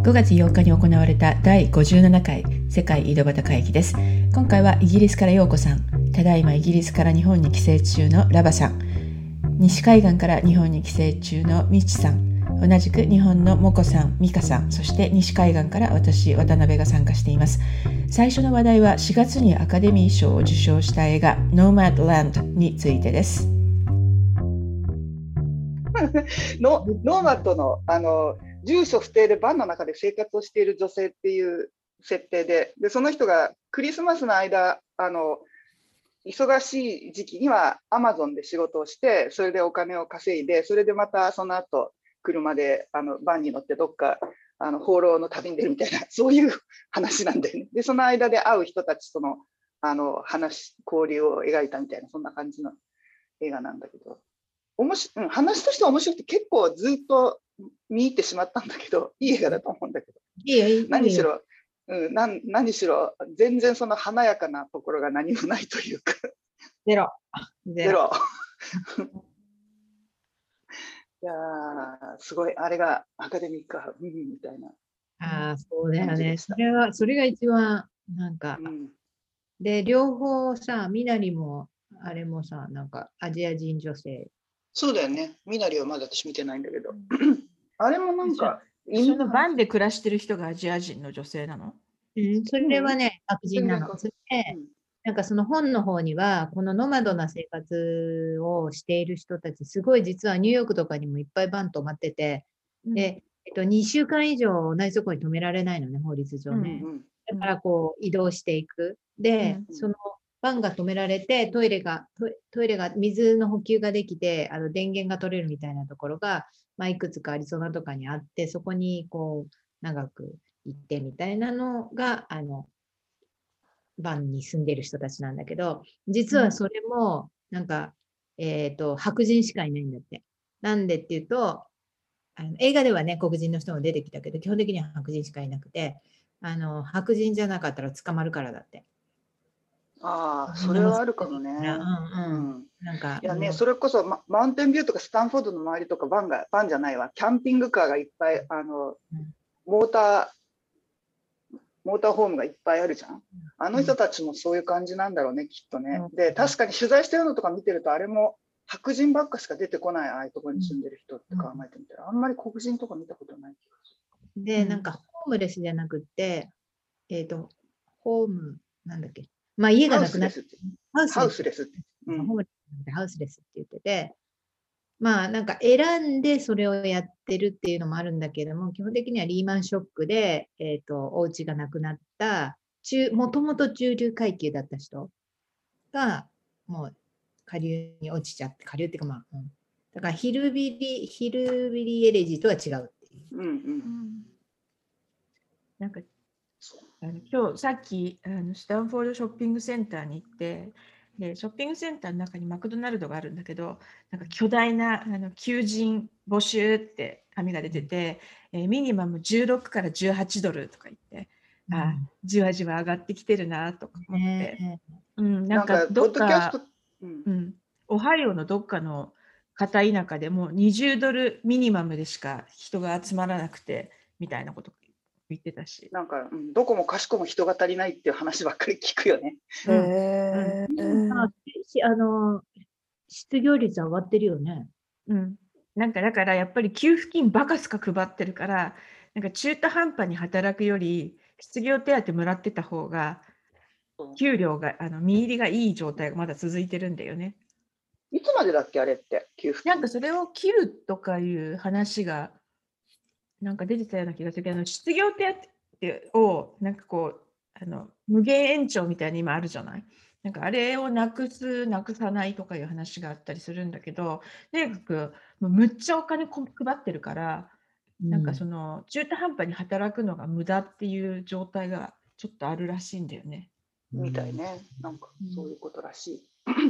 5月8日に行われた第57回世界井戸端会議です。今回はイギリスから陽子さん、ただいまイギリスから日本に帰省中のラバさん、西海岸から日本に帰省中のミチさん、同じく日本のモコさん、ミカさん、そして西海岸から私、渡辺が参加しています。最初の話題は4月にアカデミー賞を受賞した映画ノーマッドランドについてです。 ノーマッドの住所不定でバンの中で生活をしている女性っていう設定で、その人がクリスマスの間、忙しい時期にはアマゾンで仕事をして、それでお金を稼いで、それでまたその後車でバンに乗ってどっか放浪の旅に出るみたいな、そういう話なんだよね。で、その間で会う人たちとの交流を描いたみたいな、そんな感じの映画なんだけど、話としては面白くて結構ずっと見入ってしまったんだけど、いい映画だと思うんだけど、何しろ、何しろ全然その華やかなところが何もないというか、 ゼロいやすごい、あれがアカデミックか、みたいな。 そうだよね。それが一番なんか、で両方さ、ミナリもあれもさ、なんかアジア人女性。 そうだよね。ミナリはまだ私見てないんだけど、あれもなんか一緒のバンで暮らしてる人がアジア人の女性なの？ それはね、白人なの。それで、なんかその本の方には、このノマドな生活をしている人たち、すごい実はニューヨークとかにもいっぱいバン泊まってて、で、2週間以上同じところに止められないのね、法律上ね。だからこう移動していく。で、そのバンが止められて、トイレが水の補給ができて、電源が取れるみたいなところが、いくつかアリゾナとかにあって、そこにこう長く行ってみたいなのがバンに住んでる人たちなんだけど、実はそれもなんか、白人しかいないんだって。なんでっていうと、映画ではね黒人の人も出てきたけど、基本的には白人しかいなくて、白人じゃなかったら捕まるからだって。 それはあるかもね。 なんかいやね、それこそ、マウンテンビューとかスタンフォードの周りとかバンじゃないわ、キャンピングカーがいっぱい、モーターホームがいっぱいあるじゃん。あの人たちもそういう感じなんだろうね、きっとね。で、確かに取材してるのとか見てると、あれも白人ばっかしか出てこない、ああいうところに住んでる人って考えてみたら、あんまり黒人とか見たことない気がする。で、なんかホームレスじゃなくて、ホーム、なんだっけ、家がなくなって、 ハウスレスって。 ハウスレスって言ってて、なんか選んでそれをやってるっていうのもあるんだけども、基本的にはリーマンショックで、お家がなくなった、もともと中流階級だった人が、もう下流に落ちちゃって、下流っていうかだからヒルビリエレジとは違うっていう。 なんか今日さっきスタンフォードショッピングセンターに行って、でショッピングセンターの中にマクドナルドがあるんだけど、なんか巨大な求人募集って紙が出てて、ミニマム16から18ドルとか言って、じわじわ上がってきてるなとか思って、なんかどっか、オハイオのどっかの片田舎でも20ドルミニマムでしか人が集まらなくてみたいなこと言ってたし、 なんか、どこもかしこも人が足りないっていう話ばっかり聞くよね。 失業率上がってるよね。 なんかだからやっぱり給付金バカすか配ってるから、なんか中途半端に働くより失業手当もらってた方が給料が見入りがいい状態がまだ続いてるんだよね。 いつまでだっけあれって給付金。 なんかそれを切るとかいう話がなんか出てたような気がするけど、失業手当をなんかこう無限延長みたいに今あるじゃない。なんかあれをなくさないとかいう話があったりするんだけど、とにかくむっちゃお金配ってるから、なんかその中途半端に働くのが無駄っていう状態がちょっとあるらしいんだよね。 みたいね。なんかそういうことらしい。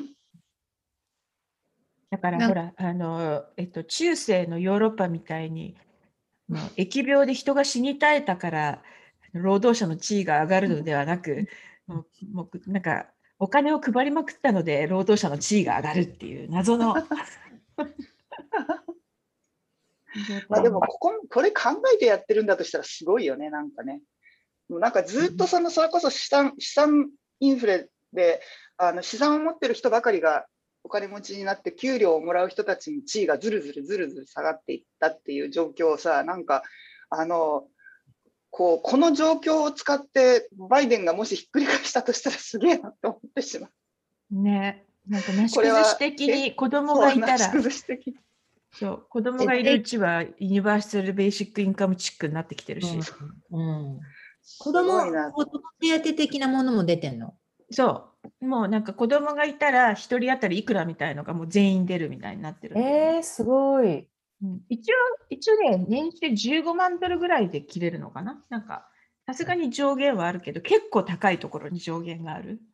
だからほら中世のヨーロッパみたいに疫病で人が死に絶えたから労働者の地位が上がるのではなく、もうなんかお金を配りまくったので労働者の地位が上がるっていう謎のまあでもこれ考えてやってるんだとしたらすごいよね、なんかね。もうなんかずっとそれこそ資産インフレで、資産を持ってる人ばかりがお金持ちになって給料をもらう人たちの地位がずるずる下がっていったっていう状況をさ、なんかこの状況を使ってバイデンがもしひっくり返したとしたらすげえなって思ってしまう。 ね、なんかなし崩し的に子供がいたら、そう子供がいるうちはユニバーサルベーシックインカムチックになってきてるし、 子供手当的なものも出てんの？ そう、もうなんか子供がいたら1人当たりいくらみたいのがもう全員出るみたいになってる。 すごい。 一応ね、年収15万ドルぐらいで切れるのかな。なんか、さすがに上限はあるけど、結構高いところに上限がある。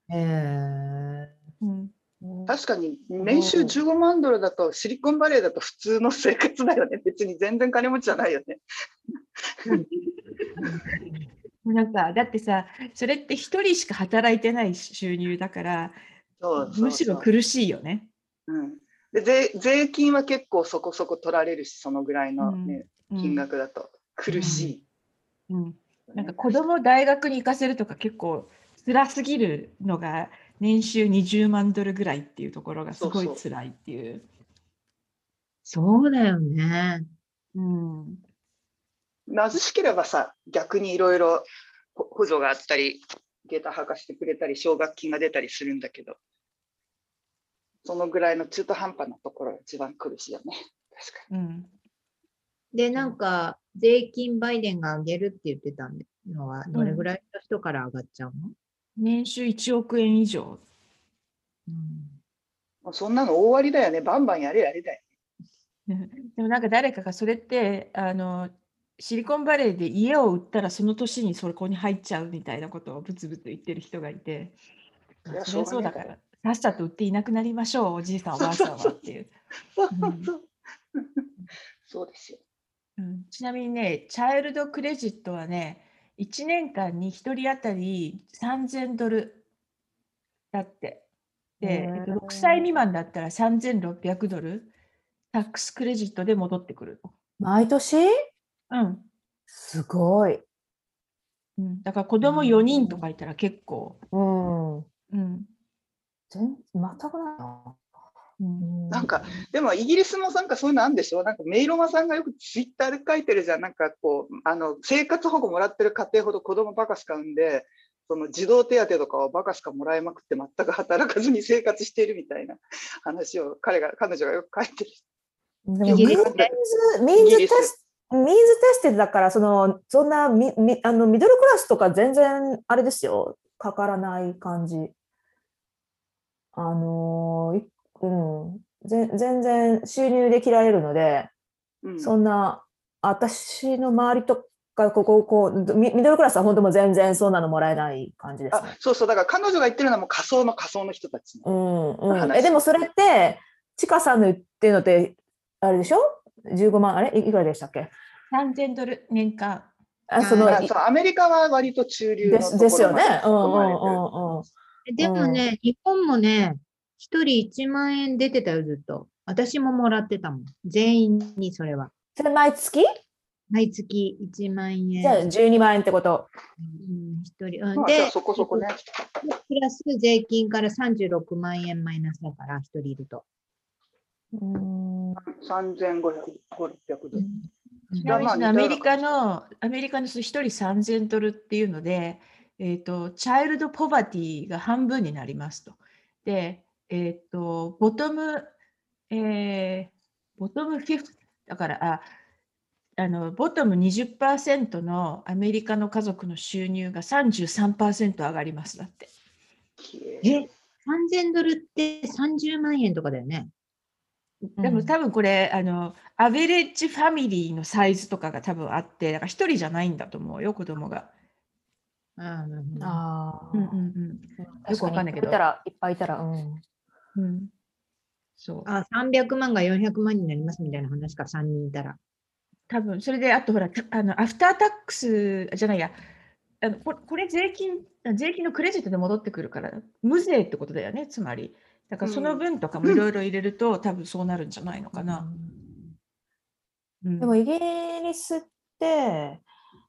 確かに年収15万ドルだとシリコンバレーだと普通の生活だよね。別に全然金持ちじゃないよね。 なんかだってさ、それって1人しか働いてない収入だから、むしろ苦しいよね。 で税金は結構そこそこ取られるし、そのぐらいの、ね金額だと苦しい。 なんか子供を大学に行かせるとか結構辛すぎるのが年収20万ドルぐらいっていうところがすごい辛いっていう。 そうだよね。 貧しければさ、逆にいろいろ補助があったり、下駄履かしてくれたり、奨学金が出たりするんだけど、そのぐらいの中途半端なところが一番苦しいよね。確かに。 で、なんか、税金バイデンが上げるって言ってたのは、どれぐらいの人から上がっちゃうの？ 年収1億円以上。 そんなの大割だよね。バンバンやれだよ。 でもなんか誰かがそれってシリコンバレーで家を売ったらその年にそこに入っちゃうみたいなことをブツブツ言ってる人がいて、それはそうだからさっさと売っていなくなりましょう、おじいさんおばあさんはっていう。 そうですよ。 ちなみにね、チャイルドクレジットはね、1年間に1人当たり3000ドルだって。で、6歳未満だったら3600ドル、タックスクレジットで戻ってくる。 毎年？すごい。 だから子供4人とかいたら結構。 全くないな。 なんかでもイギリスもなんかそういうのあるんでしょ。なんかメイロマさんがよくツイッターで書いてるじゃん。なんかこう生活保護もらってる家庭ほど子供バカしか産んで、その児童手当とかをバカしかもらいまくって全く働かずに生活しているみたいな話を彼女がよく書いてる。 でもミーンズテストだから、そんなミドルクラスとか全然あれですよ、かからない感じ。全然収入で切られるので、そんな私の周りとかミドルクラスは本当も全然そんなのもらえない感じです、ね。 そうだから彼女が言ってるのはもう仮想の人たちの。 でもそれってちかさんの言ってるのってあれでしょ？15万いくらでしたっけ ？3000ドル年間。 アメリカは割と中流のところですよね。 でもね、日本もね、1人1万円出てたよ、ずっと。私ももらってたもん。全員にそれは。 それ毎月 1万円。 じゃあ12万円ってこと。 1人。で、 そこそこね。 プラス税金から36万円マイナスだから、1人いると。 3500、600ドル。 ちなみにアメリカの1人3000ドルっていうので、チャイルドポバティが半分になりますと。で、ボトム50だからボトム 20% のアメリカの家族の収入が 33% 上がりますだって。 3000ドルって30万円とかだよね。 でも多分これアベレッジファミリーのサイズとかが多分あって、だから一人じゃないんだと思うよ、子供が。よくわかんないけど。 いっぱいいたら。 そう。 300万が400万になりますみたいな話か、3人いたら。 多分それで、あとほら、アフタータックスじゃないや、これ税金のクレジットで戻ってくるから、無税ってことだよね、つまり。だからその分とかもいろいろ入れると、多分そうなるんじゃないのかな。 うんでもイギリスって、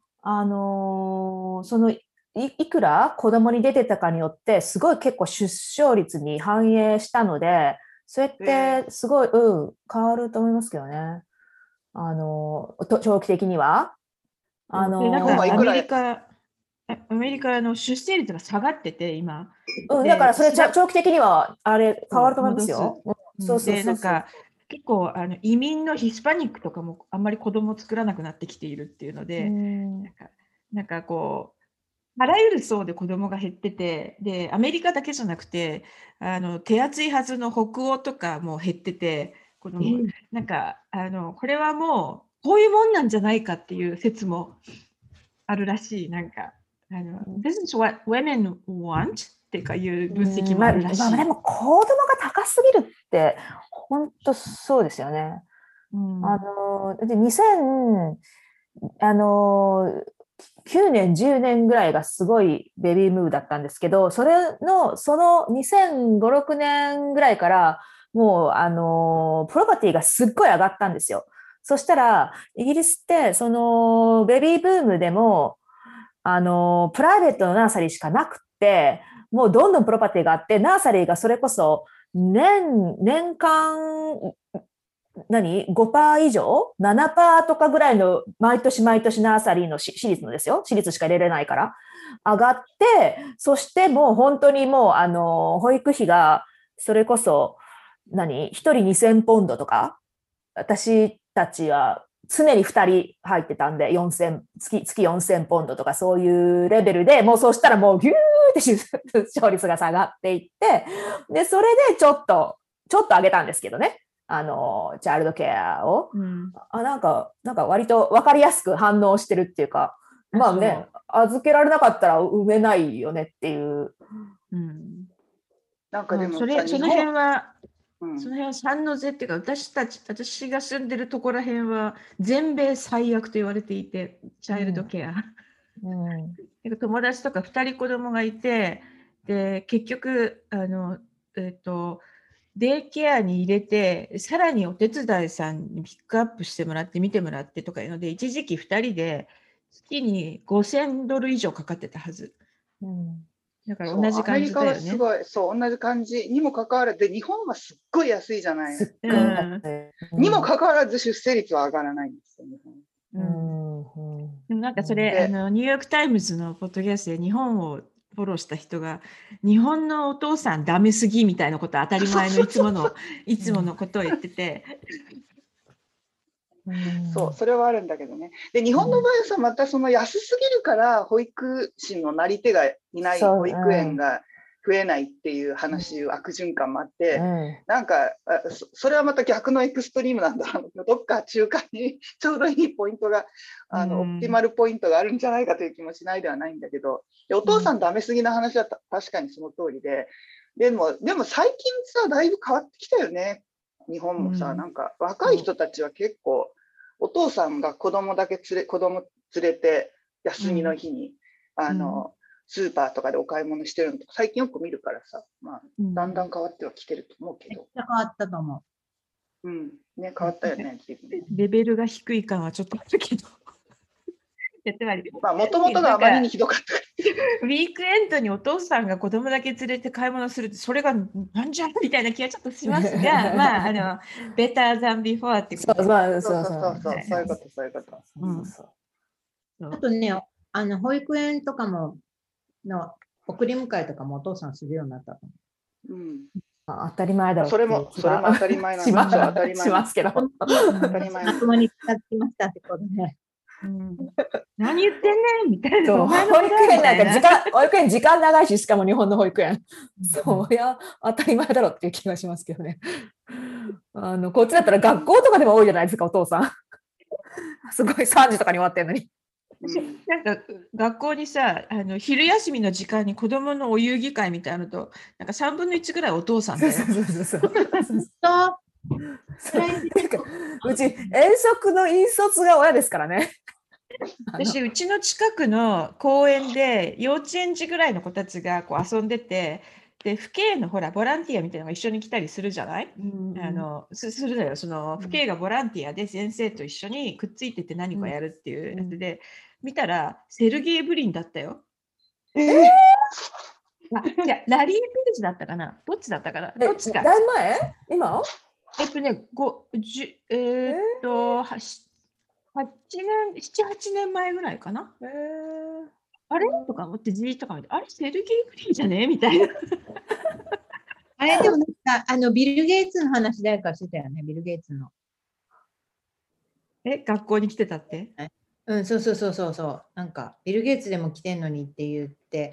そのいくら子供に出てたかによって、すごい結構出生率に反映したので、それってすごい、変わると思いますけどね。長期的には。 で、なん日本はかいくらアメリカの出生率が下がってて、今。 だからそれで長期的にはあれ変わると思いますよ。 で、なんか結構移民のヒスパニックとかもあんまり子供を作らなくなってきているっていうので、なんかこう、あらゆる層で子供が減ってて、で、アメリカだけじゃなくて、手厚いはずの北欧とかも減ってて、子供がなんかこれはもう、こういうもんなんじゃないかっていう説もあるらしい。なんか、This is what women want ってかいう分析もあるらしい。 でも子供が高すぎるって、本当そうですよね。で2009年、10年ぐらいがすごいベビームーブだったんですけど、その2005、6年ぐらいから、もう、プロパティがすっごい上がったんですよ。そしたら、イギリスって、その、ベビーブームでも、プライベートのナーサリーしかなくって、もうどんどんプロパティがあって、ナーサリーがそれこそ、年間、5% 以上 ?7% とかぐらいの毎年毎年ナーサリーの私立のですよ。私立しか入れれないから。上がって、そしてもう本当にもう、保育費が、それこそ、1人2000ポンドとか、私たちは常に2人入ってたんで、月4000ポンドとかそういうレベルで、もうそうしたらもうギューって出生率が下がっていって、で、それでちょっと上げたんですけどね。チャイルドケアを。なんか割と分かりやすく反応してるっていうか、まあね、預けられなかったら産めないよねっていう。 なんかでもその辺は、3の是っていうか、私が住んでるところら辺は全米最悪と言われていて、チャイルドケア。友達とか2人子供がいて、で、結局、デイケアに入れて、さらにお手伝いさんにピックアップしてもらって、見てもらってとかいうので、一時期2人で月に$5000以上かかってたはず。だから同じ感じだよね。 アメリカはすごい、そう、同じ感じにもかかわらず、日本はすっごい安いじゃない。にもかかわらず出生率は上がらないんですよ、日本。 でもなんかそれ、ニューヨークタイムズのポッドキャストで日本をフォローした人が、日本のお父さんダメすぎみたいなことは当たり前のいつものことを言ってて。 そう、それはあるんだけどね。で、日本の場合はさ、またその安すぎるから保育士のなり手がいない保育園が増えないっていう話、悪循環もあって、なんかそれはまた逆のエクストリームなんだろう。どっか中間にちょうどいいポイントが、オプティマルポイントがあるんじゃないかという気もしないではないんだけど、お父さんダメすぎな話は確かにその通りで、でも最近さ、だいぶ変わってきたよね。日本もさ、なんか若い人たちは結構、お父さんが子供連れて休みの日に、スーパーとかでお買い物してるのとか最近よく見るからさ、まあ、だんだん変わってはきてると思うけど。 変わったと思う。ね、変わったよね。 レベルが低い感はちょっとあるけど。 まあ、もともとがあまりにひどかった。 ウィークエンドにお父さんが子供だけ連れて買い物するって、それがなんじゃみたいな気がちょっとしますが、まあ、ベターザンビフォーってこと。 そういうこと。 あとね、保育園とかも、送り迎えとかもお父さんするようになったと思う。 当たり前だろう。 それも当たり前なんですよ。当たり前しますけど。 当たり前。まともに使ってましたってことね。 何言ってんねんみたいな。 保育園時間長いし、しかも日本の保育園。そりゃ当たり前だろうっていう気がしますけどね。こっちだったら学校とかでも多いじゃないですか、お父さん。すごい3時とかに終わってんのに。 なんか学校にさ、昼休みの時間に子供のお遊戯会みたいなのと、なんか3分の1ぐらいお父さんだよ。 うち遠足の引率が親ですからね。 私、うちの近くの公園で幼稚園児ぐらいの子たちがこう遊んでて、 で、父兄のほら、ボランティアみたいなのが一緒に来たりするじゃない？するのよ。その父兄がボランティアで先生と一緒にくっついてて何かやるっていうやつで、見たら、セルゲイ・ブリンだったよ。じゃあラリー・ページだったかな？どっちだったかな？どっちか。 だいぶ前？今ね、7、8年前ぐらいかな。あれとか思ってじーっとか見て、あれセルゲイ・ブリンじゃねみたいな。 あれでもなんかビル・ゲイツの話誰かしてたよね、ビル・ゲイツの。 学校に来てたって？ うん、そうそうそうそうそう。なんかビル・ゲイツでも来てんのにって言って、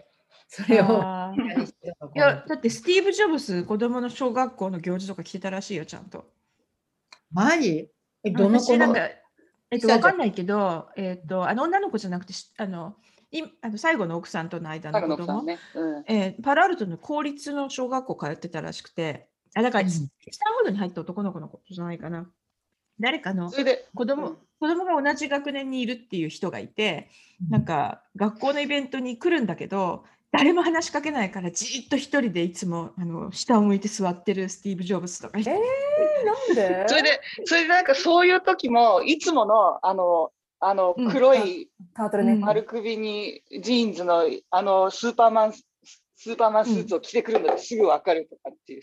それをいや、だってスティーブ・ジョブス、子供の小学校の行事とか来てたらしいよ、ちゃんと。 マジ？どの子の？ なんかわかんないけど、女の子じゃなくて、最後の奥さんとの間の子供、パラアルトの公立の小学校通ってたらしくて、だから、スタンフォードに入った男の子のことじゃないかな。誰かの子供が同じ学年にいるっていう人がいて、なんか学校のイベントに来るんだけど、誰も話しかけないからじっと一人でいつも下を向いて座ってるスティーブ・ジョブスとか。 なんで？ それでなんかそういう時もいつもの黒い丸首にジーンズのスーパーマンスーツを着てくるのですぐ分かるとかっていう。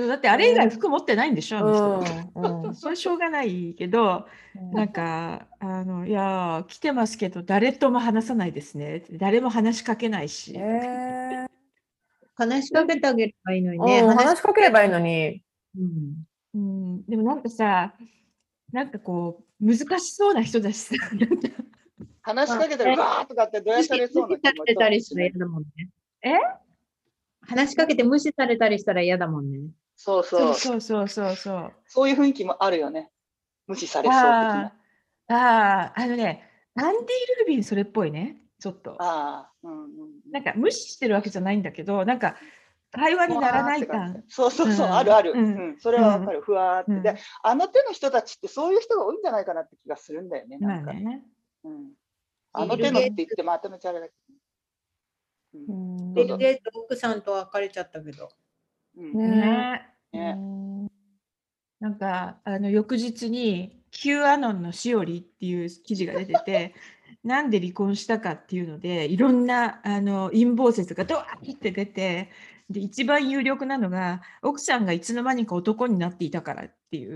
だってあれ以外服持ってないんでしょ、あの人。それしょうがないけど、なんかいや来てますけど誰とも話さないですね。誰も話しかけないし。 話しかけてあげればいいのにね。 話しかければいいのに。 でもなんかさ、なんかこう難しそうな人だしさ。 話しかけたらバーとかってどうやされそうな気持ちたりしたら嫌だもんね。話しかけて無視されたりしたら嫌だもんね。 そう。そういう雰囲気もあるよね。無視されそう的な。 アンディ・ルビンそれっぽいね、ちょっと。なんか無視してるわけじゃないんだけど、なんか会話にならない感。 そう、あるある。それはわかる。ふわーって。で、あの手の人たちってそういう人が多いんじゃないかなって気がするんだよね。なんかあの手のって言ってまとめちゃうだけ。 ビル・ゲイツ奥さんと別れちゃったけど。 なんか翌日に Q アノンのしおりっていう記事が出てて、なんで離婚したかっていうので、いろんな陰謀説がドワーって出て、で一番有力なのが奥さんがいつの間にか男になっていたからっていう。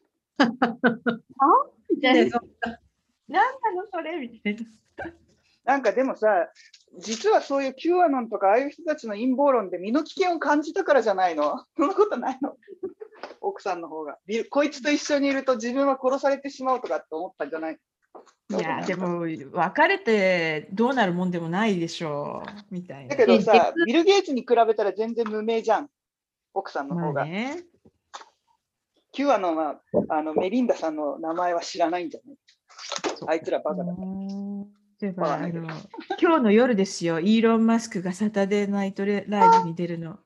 みたいな。なんなのそれみたいな。 なんかでもさ、実はそういうQアノンとかああいう人たちの陰謀論で身の危険を感じたからじゃないの？そんなことないの？奥さんの方がこいつと一緒にいると自分は殺されてしまうとかって思ったんじゃない？ いやでも別れてどうなるもんでもないでしょうみたいな。 だけどさ、ビル・ゲイツに比べたら全然無名じゃん、奥さんの方が。Qアノンはメリンダさんの名前は知らないんじゃない？あいつらバカだから。 例えば今日の夜ですよ、イーロン・マスクがサタデーナイトライブに出るの。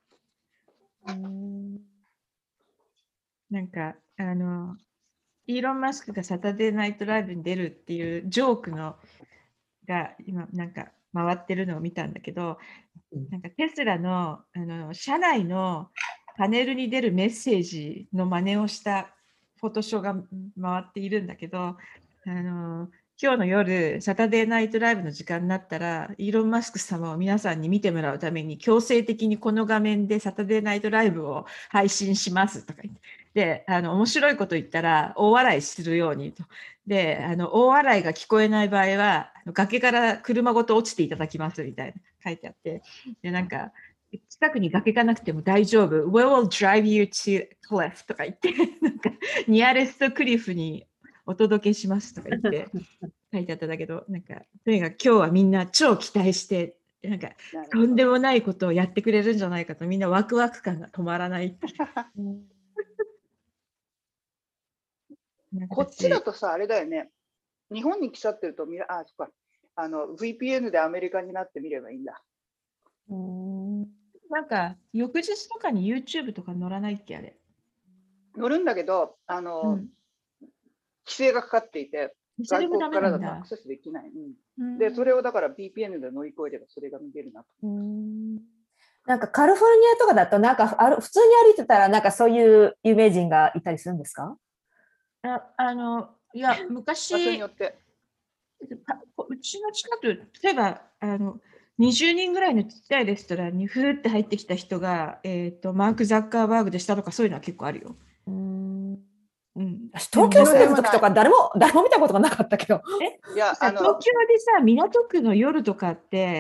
なんかイーロン・マスクがサタデーナイトライブに出るっていうジョークが今なんか回ってるのを見たんだけど、なんかテスラの社内のパネルに出るメッセージの真似をしたフォトショーが回っているんだけど、今日の夜、サタデーナイトライブの時間になったら、イーロン・マスク様を皆さんに見てもらうために、強制的にこの画面でサタデーナイトライブを配信しますとか言って、で、面白いこと言ったら、大笑いするようにと。で、大笑いが聞こえない場合は、崖から車ごと落ちていただきますみたいな書いてあって、で、なんか、近くに崖がなくても大丈夫。We will drive you to cliff とか言って、なんか、ニアレストクリフにお届けしますとか言って書いてあったんだけど、なんか、とにかく今日はみんな超期待して、なんか、とんでもないことをやってくれるんじゃないかと、みんなワクワク感が止まらない。 こっちだとさ、あれだよね。日本に来ちゃってると、そっか。VPN でアメリカになってみればいいんだ。 なんか、翌日とかに YouTube とか載らないっけ、あれ。 載るんだけど、規制がかかっていて、外国からだとアクセスできない。で、それをだから VPN で乗り越えればそれが見れるなと。 なんかカリフォルニアとかだと、なんか普通に歩いてたら、なんかそういう有名人がいたりするんですか？ いや、 場所に昔、 よって。 うちの近く、例えば、20人ぐらいのちっちゃいレストランにふーって入ってきた人が、マーク・ザッカーバーグでしたとか、そういうのは結構あるよ。 私でも東京住んでなんかる時とか誰も見たことがなかったけど。 いや、 東京でさ、港区の夜とかって、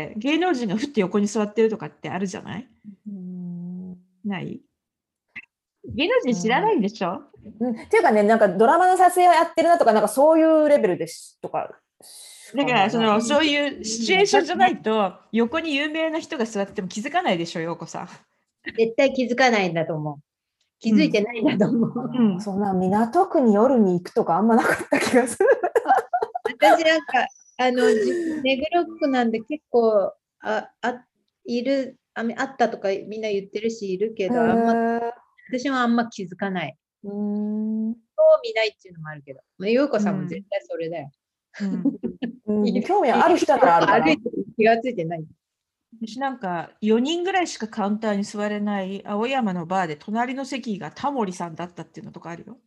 芸能人がふって横に座ってるとかってあるじゃない？ない芸能人知らないんでしょ？ っていうかね、なんかドラマの撮影をやってるなとか、なんかそういうレベルですとか。 だからそういうシチュエーションじゃないと、横に有名な人が座っても気づかないでしょ、陽子さん。 絶対気づかないんだと思う。気づいてないんだと思う。 そんな港区に夜に行くとかあんまなかった気がする。 私なんか、目黒区なんで結構いる、あったとかみんな言ってるし、いるけど、私はあんま気づかない。そう見ないっていうのもあるけど、陽子さんも絶対それだよ。 興味ある人ならあるかな。 歩いて気がついてない。 私なんか4人ぐらいしかカウンターに座れない青山のバーで隣の席がタモリさんだったっていうのとかあるよ。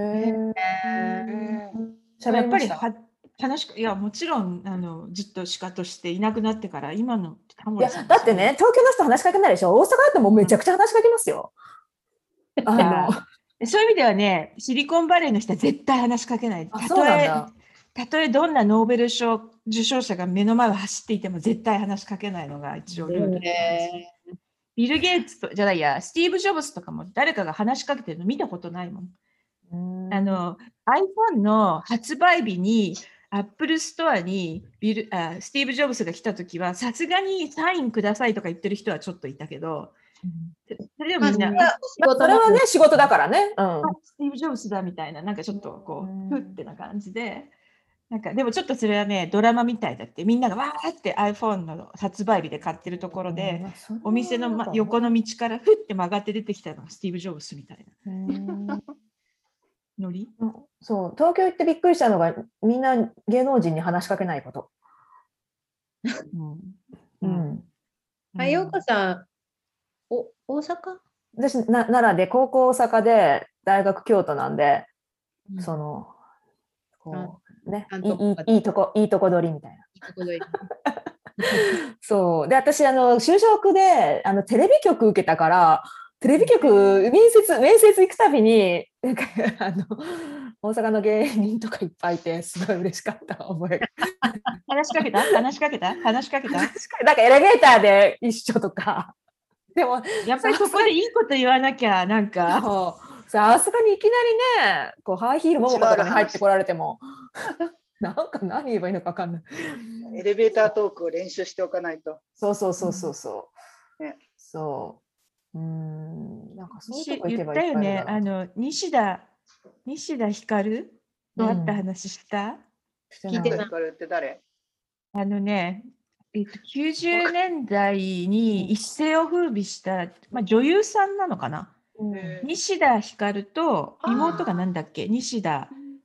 やっぱり話いやもちろんずっとシカとしていなくなってから今のタモリさん。 だってね、東京の人話しかけないでしょ。大阪だってもうめちゃくちゃ話しかけますよ。 そういう意味ではね、シリコンバレーの人は絶対話しかけない。たとえどんなノーベル賞受賞者が目の前を走っていても絶対話しかけないのが一応ルール。ビル・ゲイツとじゃないや、スティーブ・ジョブズとかも誰かが話しかけてるの見たことないもん。iPhone の発売日にアップルストアにスティーブ・ジョブズが来たときはさすがにサインくださいとか言ってる人はちょっといたけど、それでもみんな、 それはね仕事だからね。 スティーブ・ジョブズだみたいな、なんかちょっとこう、ふってな感じで。なんかでもちょっとそれはねドラマみたいだって、みんながわーって iPhone の発売日で買ってるところで、お店の、横の道からふって曲がって出てきたのがスティーブ・ジョブズみたいなノリ。 そう東京行ってびっくりしたのがみんな芸能人に話しかけないこと。 陽子さん大阪？ 私奈良で高校大阪で大学京都なんで、こうね、いいとこ取りみたいな。そうで私就職でテレビ局受けたからテレビ局面接行くたびになんか大阪の芸人とかいっぱいいてすごい嬉しかった覚え。 話しかけたなんかエレベーターで一緒とか。でもやっぱりそこでいいこと言わなきゃなんか。 さすがにいきなりねこうハイヒールももかとかに入ってこられてもなんか何言えばいいのか分かんない。 エレベータートークを練習しておかないと。 そう。 ね、 なんかそういうとこ行けば言ったよね。西田ひかると会った話した？ 聞いてない。ひかるって誰 ？90年代に一世を風靡した、女優さんなのかな。西田ひかると妹がなんだっけ、石田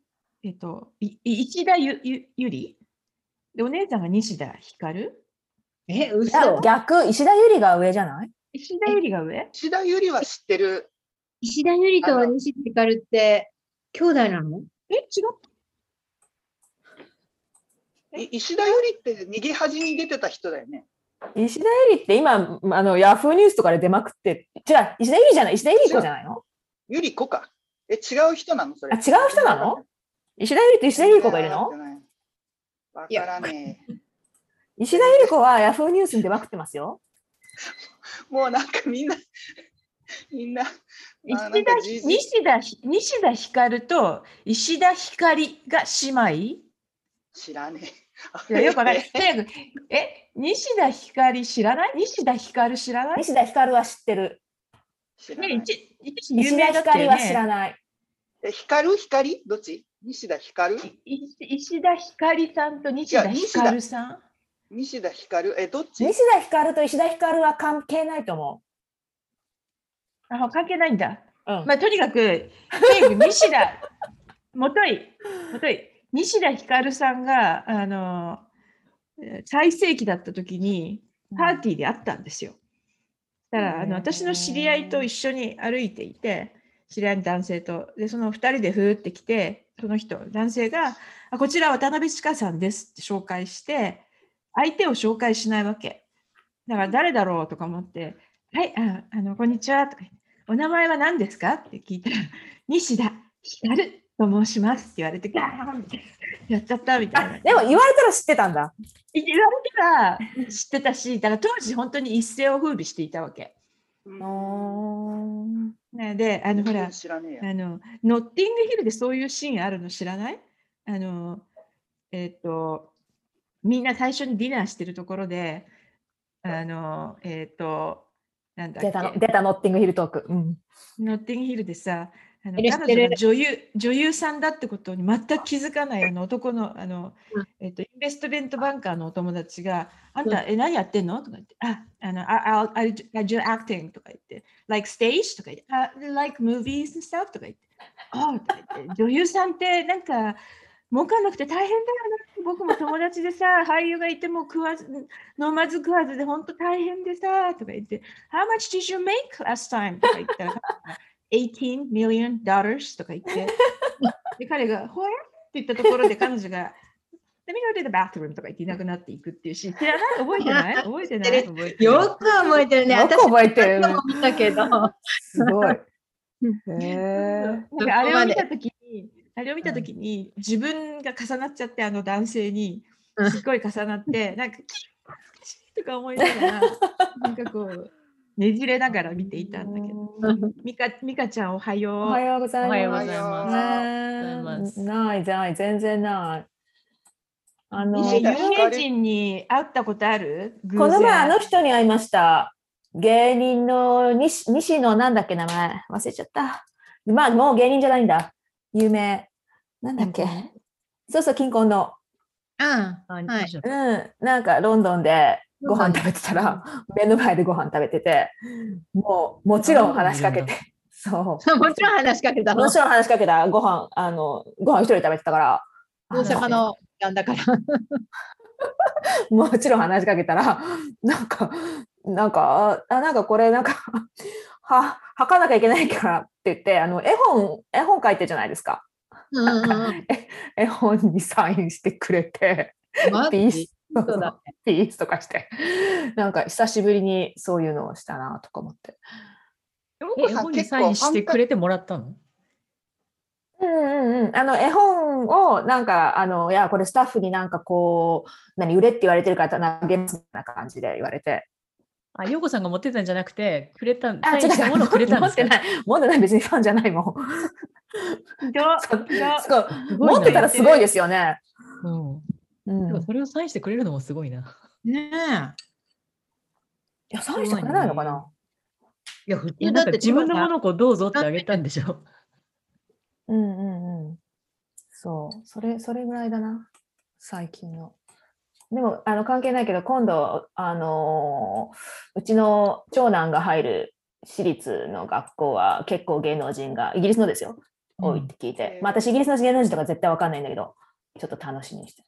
ゆりで、お姉ちゃんが西田ひかる。 嘘。 逆、石田ゆりが上じゃない？ 石田ゆりが上？ 石田ゆりは知ってる。 石田ゆりと西田ひかるって兄弟なの？ 違った。 石田ゆりって逃げ恥に出てた人だよね。 石田ゆりって今ヤフーニュースとかで出まくって、違う、石田ゆりじゃない、石田ゆり子じゃないの？ ゆり子か。違う人なのそれ？ 違う人なの？石田ゆりと石田ゆり子がいるの？ わからねえ。 石田ゆり子はヤフーニュースに出まくってますよ。 もうなんかみんな西田ひかると石田ひかりが姉妹？ 知らねえ。よくわかんない。西田ひかり知らない？西田ひかる知らない？ 西田ひかるは知ってる。 知らない。 西田ひかりは知らない。 光どっち？西田ひかる？ 石田ひかりさんと西田ひかるさん？ 西田ひかるどっち？ 西田ひかると石田ひかるは関係ないと思う。 関係ないんだ。とにかく西田もとい西田ひかるさんが最盛期だった時にパーティーで会ったんですよ。 だから私の知り合いと一緒に歩いていて、知り合いの男性と、でその2人でふーって来て、その人、男性が、こちら渡辺千佳さんですって紹介して、相手を紹介しないわけ。だから誰だろうとか思って、はい、こんにちはとか言って、お名前は何ですかって聞いたら、西田ひかると申しますって言われて、ガーンってやっちゃったみたいな。 でも言われたら知ってたんだ。 言われたら知ってたし、だから当時本当に一世を風靡していたわけ。ね、で、ほら、 知らねえや。 ノッティングヒルでそういうシーンあるの知らない？みんな最初にディナーしてるところで、なんだっけ、 出たノッティングヒルトーク。 ノッティングヒルでさ、 知ってる彼女が女優さんだってことに全く気づかない男のインベストメントバンカーのお友達が、あんた、何やってんのとか言って、I do acting とか言って、like stage とか言って、like movies and stuff とか言って、女優さんってなんか、儲かんなくて大変だよな。僕も友達でさ、俳優がいても飲まず食わずで本当大変でさ、とか言って、How much did you make last time? とか言ったら、$18 million とか言って、で彼が、ほらって言ったところで彼女が、Let me go to the bathroom とか言っていなくなっていくっていうシーン。知らない？覚えてない？覚えてない？ よく覚えてるね。 よく覚えてる。 私も見たけど。 すごい。 あれを見たときに、自分が重なっちゃって、男性にすっごい重なって、なんか、キッとか思いながら、なんかこう、ねじれながら見ていたんだけど。ミカちゃん、おはよう。 おはようございます。 おはようございます。 ない、全然ない。 有名人に会ったことある？ この前人に会いました。芸人の西のなんだっけ名前忘れちゃった。まあもう芸人じゃないんだ。有名。なんだっけ。そうそう、金婚の。なんかロンドンでご飯食べてたら、目の前でご飯食べてて、もちろん話しかけて。そう。 もちろん話しかけた。 もちろん話しかけた。ご飯一人で食べてたから。 大阪のなんだから。 もちろん話しかけたら、なんかこれはかなきゃいけないからって言って、絵本書いてるじゃないですか。絵本にサインしてくれて、ピースとかして、なんか久しぶりにそういうのをしたなとか思って。 絵本にサインしてくれてもらったの？ 絵本をなんかいやこれスタッフになんかこう売れって言われてるから投げますみたいな感じで言われて。 陽子さんが持ってたんじゃなくてサインしたものをくれたんですか？ 持ってない別にファンじゃないもん。持ってたらすごいですよね。 でもそれをサインしてくれるのもすごいな。 ねえ。 いやサインしてくれないのかな。 いや普通だって自分のものをどうぞってあげたんでしょ。 そう、それぐらいだな、最近の。でも関係ないけど、今度うちの長男が入る私立の学校は結構芸能人がイギリスのですよ、多いって聞いて、私イギリスの芸能人とか絶対わかんないんだけど、ちょっと楽しみにして。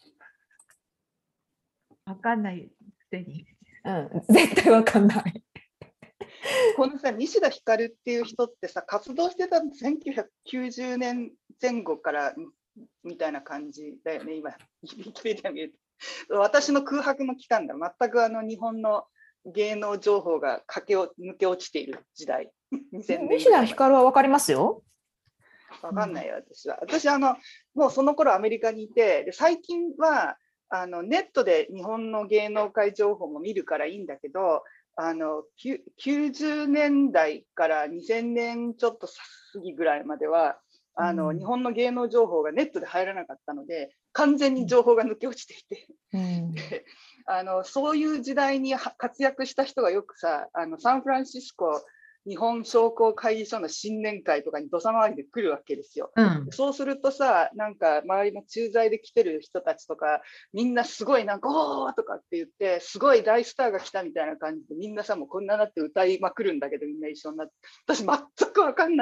わかんないくせに。 絶対わかんない。 このさ、西田ひかるっていう人ってさ、活動してた1990年前後からみたいな感じだよね、今、ウィキペディア見ると。私の空白の期間だ。全く日本の芸能情報が抜け落ちている時代。 西田ひかるは分かりますよ。 分かんないよ、私は。私もうその頃アメリカにいて、で最近はネットで日本の芸能界情報も見るからいいんだけど、90年代から2000年ちょっと過ぎぐらいまでは日本の芸能情報がネットで入らなかったので、完全に情報が抜け落ちていて、そういう時代に活躍した人がよくさ、サンフランシスコ日本商工会議所の新年会とかに土佐回りで来るわけですよ。そうするとさ、なんか周りの駐在で来てる人たちとか、みんなすごいなんかおーとかって言って、すごい大スターが来たみたいな感じで、みんなさもうこんななって歌いまくるんだけど、みんな一緒になって、私全く分かんない。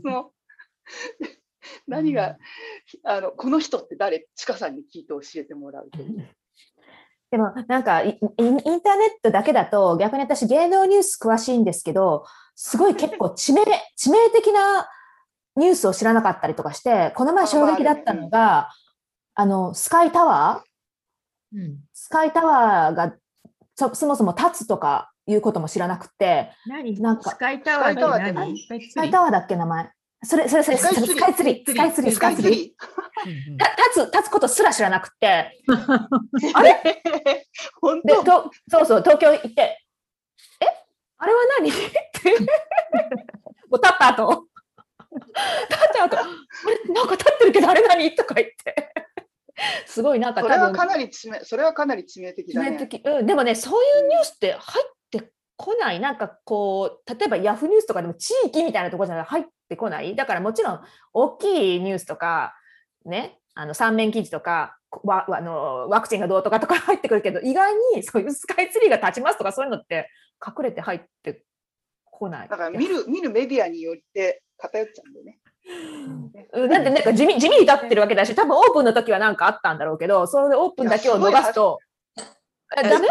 何がこの人って誰？ちかさんに聞いて教えてもらうという。 でもなんかインターネットだけだと逆に私芸能ニュース詳しいんですけど、すごい結構致命的なニュースを知らなかったりとかして、この前衝撃だったのが、スカイタワー、スカイタワーがそもそも立つとかいうことも知らなくて、 なんかスカイタワーって何？ スカイタワーだっけ名前。スカイツリー。立つことすら知らなくて。あれ本当？ そう、東京行って、あれは何ってもう立った後、あれなんか立ってるけどあれ何とか言って。すごいなんか多分それはかなり致命的だね。 でもね、そういうニュースって入ってこない。なんかこう、例えばヤフーニュースとかでも地域みたいなところじゃない入ってこない。だからもちろん大きいニュースとかね、三面記事とかワクチンがどうとか入ってくるけど、意外にそういうスカイツリーが立ちますとかそういうのって隠れて入ってこない。 だから見るメディアによって偏っちゃうんだよね。 だってなんか地味に立ってるわけだし、多分オープンの時はなんかあったんだろうけど、それでオープンだけを逃すと、ダメ？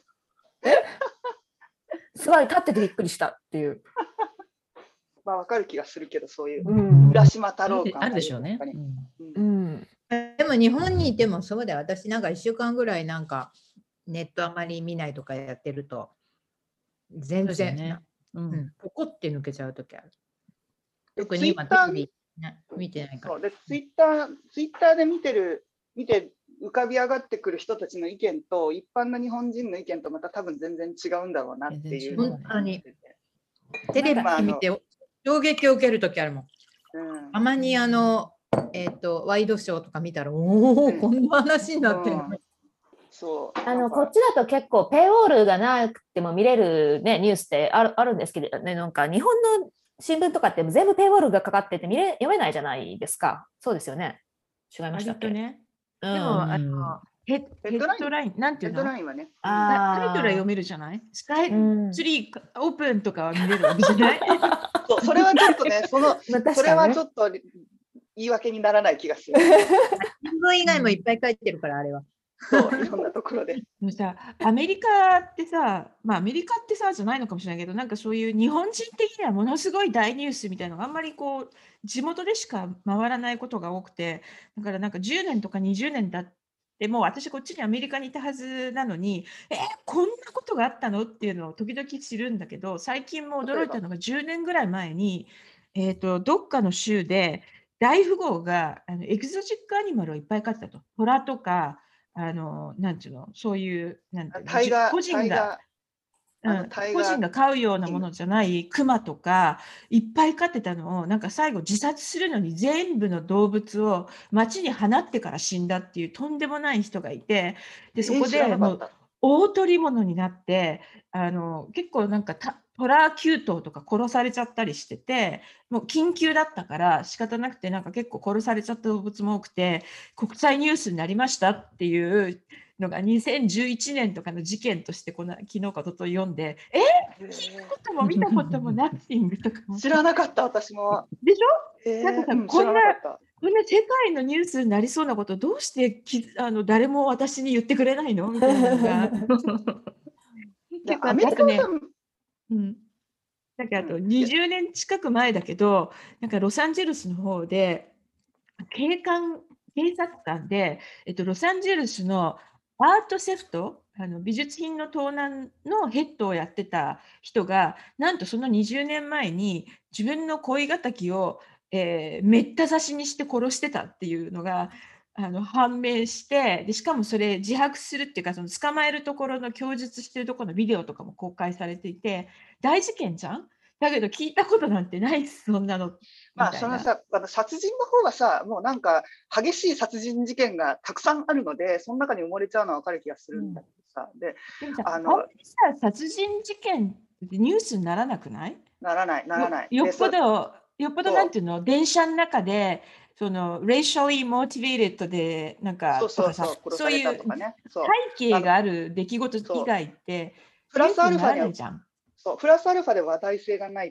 すごい立っててびっくりしたっていう。 まあわかる気がするけど、そういう浦島太郎感あるでしょうね。 でも日本にいてもそうで、私なんか1週間ぐらいなんかネットあまり見ないとかやってると全然ね、ポコって抜けちゃう時ある。特に今テレビ、見てないから。 そうでツイッターで見て浮かび上がってくる人たちの意見と一般の日本人の意見とまた多分全然違うんだろうなっていう。 本当にテレビ見て衝撃を受ける時あるもん。たまにワイドショーとか見たら、おお、こんな話になってるの。 そうこっちだと結構ペイウォールがなくても見れる、ね、ニュースってあるんですけどね、なんか日本の新聞とかって全部ペイウォールがかかってて読めないじゃないですか。そうですよね。違いましたっけ？ ね。でもヘッドラインなんていうの？ヘッドラインはね。タイトルは読めるじゃない？スカイツリーオープンとかは見れるわけじゃない？ そうそれはちょっとね、それはちょっと言い訳にならない気がする。 新聞以外もいっぱい書いてるから、あれは。 そういろんなところで。 アメリカってさ、アメリカってさじゃないのかもしれないけど、なんかそういう日本人的にはものすごい大ニュースみたいなのがあんまりこう地元でしか回らないことが多くて、だからなんか10年とか20年経っても私こっちにアメリカにいたはずなのに、こんなことがあったのっていうのを時々知るんだけど、最近も驚いたのが10年ぐらい前に、どっかの州で大富豪がエキゾチックアニマルをいっぱい飼ってたと。虎とかなんていうの、そういうなんていうの、個人が飼うようなものじゃないクマとかいっぱい飼ってたのを、なんか最後自殺するのに全部の動物を街に放ってから死んだっていうとんでもない人がいて、でそこでもう大捕り物になって、結構なんか虎9頭とか殺されちゃったりしてて、もう緊急だったから仕方なくて、なんか結構殺されちゃった動物も多くて国際ニュースになりましたっていうのが2011年とかの事件として昨日か一昨日読んで、聞いたことも見たこともナッシングとかも知らなかった。私もでしょ？なんかさ、こんな世界のニュースになりそうなことどうして誰も私に言ってくれないのみたいなのが結構なんかね、だからあと20年近く前だけど、なんかロサンゼルスの方で警察官で、ロサンゼルスのアートセフト、美術品の盗難のヘッドをやってた人が、なんとその20年前に自分の恋敵を、めった刺しにして殺してたっていうのが判明して、でしかもそれ自白するっていうか、その捕まえるところの供述してるところのビデオとかも公開されていて、大事件じゃん。だけど聞いたことなんてないそんなの。 そのさ、殺人の方はさ、もうなんか激しい殺人事件がたくさんあるので、その中に埋もれちゃうのは分かる気がするんだけどさ。でもさ、殺人事件ってニュースにならなくない？ ならない。 よっぽどなんていうの、電車の中でそのracially motivatedでなんかそういう背景がある出来事以外ってプラスアルファで話題性がないと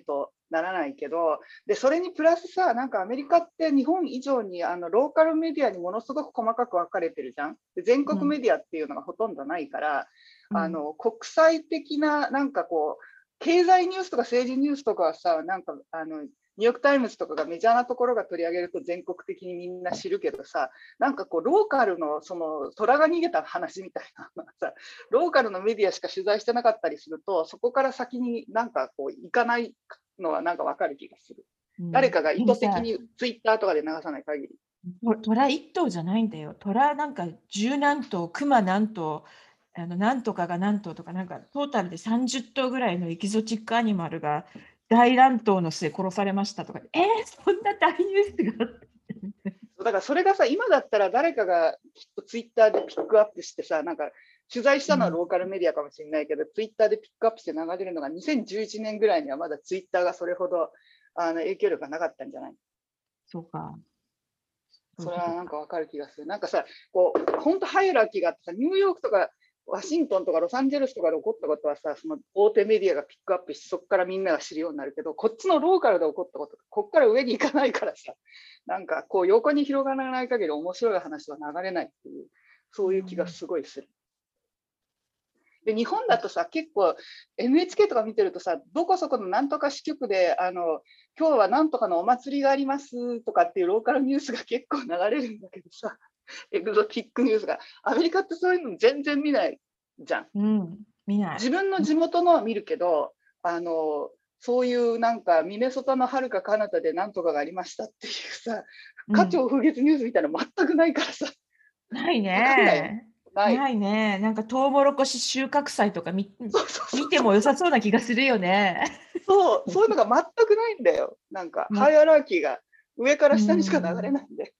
ならないけど、でそれにプラスさ、なんかアメリカって日本以上にローカルメディアにものすごく細かく分かれてるじゃん。で全国メディアっていうのがほとんどないから、国際的ななんかこう経済ニュースとか政治ニュースとかはさ、なんかニューヨークタイムズとかがメジャーなところが取り上げると全国的にみんな知るけどさ、なんかこうローカルのその虎が逃げた話みたいなのがさ、ローカルのメディアしか取材してなかったりすると、そこから先になんかこう行かないのはなんか分かる気がする。誰かが意図的にツイッターとかで流さない限り。 虎一頭じゃないんだよ。虎なんか十何頭、熊何頭、なんとかが何頭とか、なんかトータルで30頭ぐらいのエキゾチックアニマルが大乱闘の末殺されましたとか、そんな大ニュースがあった。 だからそれがさ、今だったら誰かがきっとツイッターでピックアップしてさ、なんか取材したのはローカルメディアかもしれないけど、ツイッターでピックアップして流れるのが2011年ぐらいにはまだツイッターがそれほど影響力がなかったんじゃない？ そうか。 それはなんか分かる気がする。なんかさ、こう本当ハイラーキーがあってさ、ニューヨークとかワシントンとかロサンゼルスとかで起こったことはさ、その大手メディアがピックアップして、そこからみんなが知るようになるけど、こっちのローカルで起こったこと、こっから上に行かないからさ、なんかこう横に広がらない限り面白い話は流れないっていう、そういう気がすごいする。で日本だとさ、結構 NHK とか見てるとさ、どこそこのなんとか支局で今日はなんとかのお祭りがありますとかっていうローカルニュースが結構流れるんだけどさ、エグゾティックニュースが。アメリカってそういうの全然見ないじゃん。 見ない。 自分の地元のは見るけど、そういうなんかミネソタの遥か彼方でなんとかがありましたっていうさ、花鳥風月ニュースみたいなの全くないからさ。 ないね。ないね。なんかトウモロコシ収穫祭とか見ても良さそうな気がするよね。 そういうのが全くないんだよ。なんかハイアラーキーが上から下にしか流れないんで。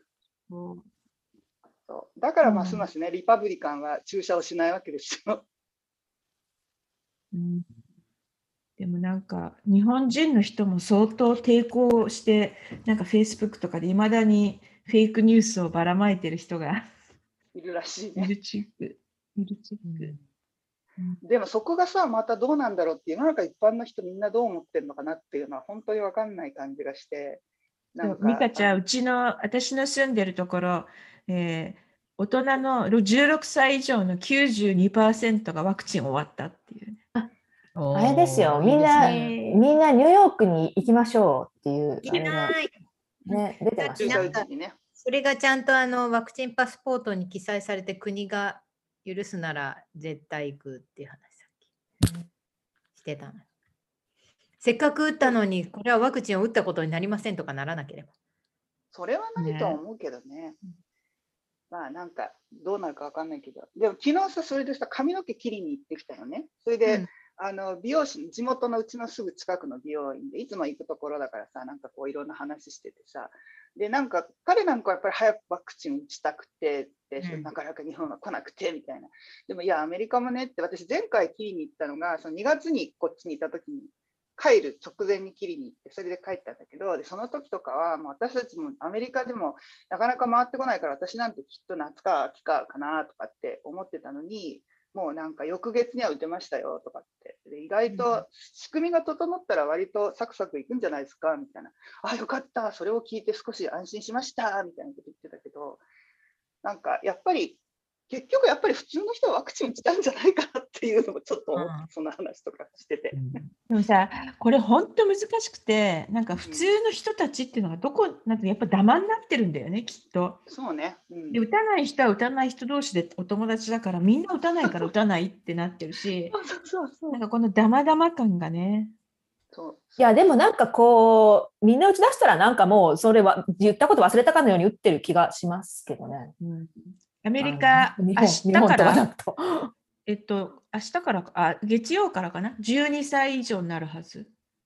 そうだからますますね、リパブリカンは注射をしないわけですよ。 でもなんか日本人の人も相当抵抗して、なんか Facebook とかでいまだにフェイクニュースをばらまいてる人がいるらしいね。 いるチック。 でもそこがさ、またどうなんだろうっていう、世の中一般の人みんなどう思ってるのかなっていうのは本当に分かんない感じがして。 ミカちゃん、私の住んでるところ、大人の16歳以上の 92% がワクチン終わったっていう。 あれですよ、みんなニューヨークに行きましょうっていう。 行けない。 ね、出てましたね。それがちゃんとワクチンパスポートに記載されて国が許すなら絶対行くっていう話さっきしてたの。せっかく打ったのに、これはワクチンを打ったことになりませんとかならなければ。 それはないと思うけどね。まあなんかどうなるか分かんないけど。でも昨日さ、それでさ、髪の毛切りに行ってきたよね。それで、美容師、地元のうちのすぐ近くの美容院でいつも行くところだからさ、なんかこういろんな話しててさ、でなんか彼なんかやっぱり早くワクチン打ちたくてで、なかなか日本は来なくてみたいな。でもいやアメリカもねって、私前回切りに行ったのがその2月にこっちにいた時に帰る直前に切りに行って、それで帰ったんだけど、でその時とかはもう私たちもアメリカでもなかなか回ってこないから、私なんてきっと夏か秋かなとかって思ってたのに、もうなんか翌月には打てましたよとかって、で意外と仕組みが整ったら割とサクサクいくんじゃないですかみたいな、あ、よかった、それを聞いて少し安心しましたみたいなこと言ってたけど、なんかやっぱり結局やっぱり普通の人はワクチン打ちたいんじゃないかなっていうのもちょっと思って、その話とかしてて。 でもさ、これ本当難しくて、なんか普通の人たちっていうのがどこなんてやっぱダマになってるんだよね、きっと。 そうね。 で打たない人は打たない人同士でお友達だから、みんな打たないから打たないってなってるし、なんかこのダマダマ感がね。 いやでもなんかこうみんな打ち出したらなんかもうそれは言ったこと忘れたかのように打ってる気がしますけどね。 アメリカ、明日から明日から月曜からかな、12歳以上になるはず。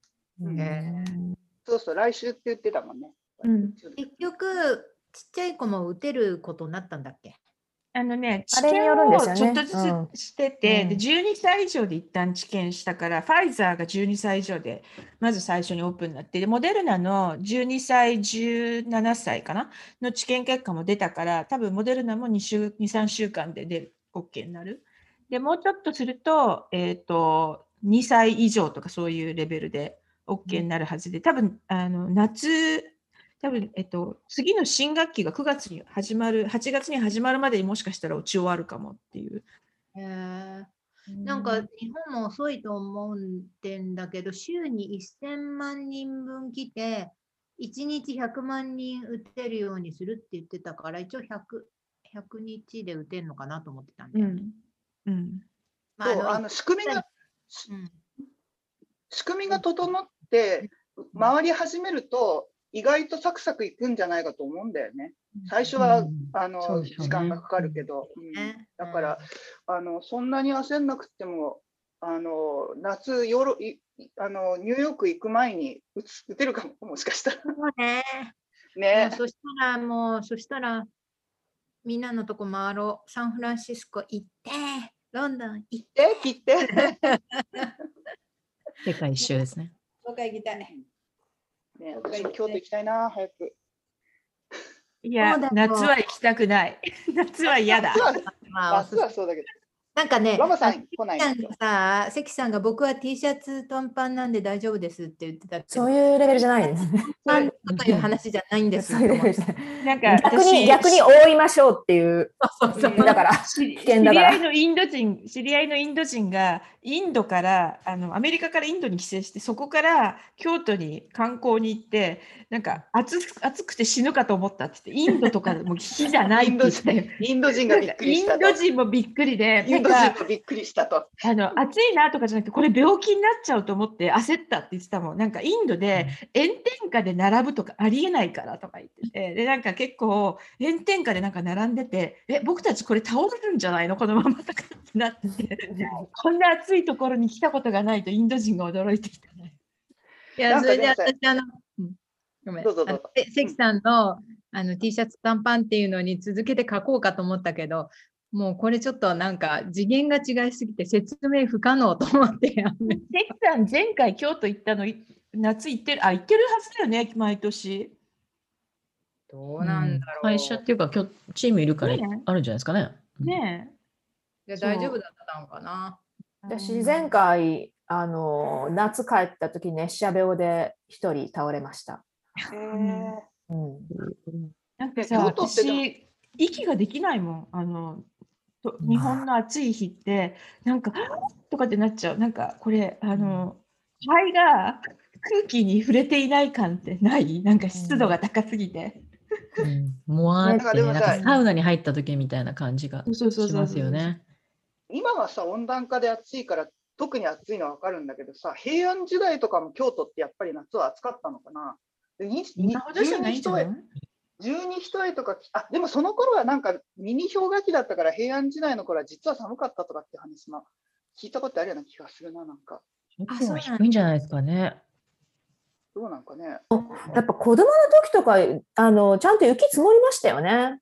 そうそう、来週って言ってたもんね。 結局ちっちゃい子も打てることになったんだっけ？ 治験をちょっとずつしてて、で12歳以上で一旦治験したから、ファイザーが12歳以上でまず最初にオープンになって、でモデルナの12歳、17歳かなの治験結果も出たから、多分モデルナも2、3週間でOK になる。でもうちょっとすると、2歳以上とかそういうレベルで OK になるはずで、多分夏、多分次の新学期が9月に始まる、8月に始まるまでにもしかしたら打ち終わるかもっていう。 なんか日本も遅いと思ってんだけど、週に1000万人分来て、1日100万人打てるようにするって言ってたから、一応100日で打てるのかなと思ってたんだよね。 仕組みが整って回り始めると意外とサクサクいくんじゃないかと思うんだよね。最初は時間がかかるけど、だからそんなに焦んなくても夏ニューヨーク行く前に打てるかも、もしかしたら。 ね。そしたらみんなのとこ回ろう。サンフランシスコ行って、ロンドン行って。 世界一周ですね。 どっか行きたい。 ね、私も京都行きたいな、早く。 いや、夏は行きたくない。夏は嫌だ。 夏はそうだけど。 なんかね、 ママさん来ないんですよ。 関さんが僕は T シャツ短パンなんで大丈夫ですって言ってたけど、 そういうレベルじゃないです。 という話じゃないんですよ。 なんか逆に覆いましょうっていう。だから知り合いのインド人がインドからアメリカからインドに帰省して、そこから京都に観光に行って、なんか暑くて死ぬかと思ったって言って、インドとかも火じゃないって言ってインド人がびっくりしたと。 インド人もびっくりで、 インド人もびっくりしたと。 暑いなとかじゃなくて、これ病気になっちゃうと思って焦ったって言ってたもん。なんかインドで炎天下で並ぶとかありえないからとか言ってて、でなんか結構炎天下でなんか並んでて、僕たちこれ倒れるんじゃないのこのままとかってなってこんな暑いところに来たことがないとインド人が驚いてきたね。 いや、それで私ごめん。 どうぞどうぞ。 関さんのT シャツ短パンっていうのに続けて書こうかと思ったけど、もうこれちょっとなんか次元が違いすぎて説明不可能と思って。 関さん前回京都行ったの夏行ってるはずだよね、毎年。 どうなんだろう。 会社っていうかチームいるからあるんじゃないですかね。 ねえ。大丈夫だったのかな。 私前回夏帰った時熱射病で一人倒れました。 なんかさ、私息ができないもん。日本の暑い日ってなんかとかってなっちゃう。なんかこれ肺が空気に触れていない感ってない？なんか湿度が高すぎて。 もわーってね、なんかサウナに入った時みたいな感じがしますよね。 今はさ、温暖化で暑いから特に暑いのは分かるんだけどさ、平安時代とかも京都ってやっぱり夏は暑かったのかな。 今ほどじゃないんじゃない？ 十二単とか、でもその頃はなんかミニ氷河期だったから平安時代の頃は実は寒かったとかって話も聞いたことあるような気がするな、なんか。 そう低いんじゃないですかね。 どうなんかね。 やっぱ子供の時とかちゃんと雪積もりましたよね。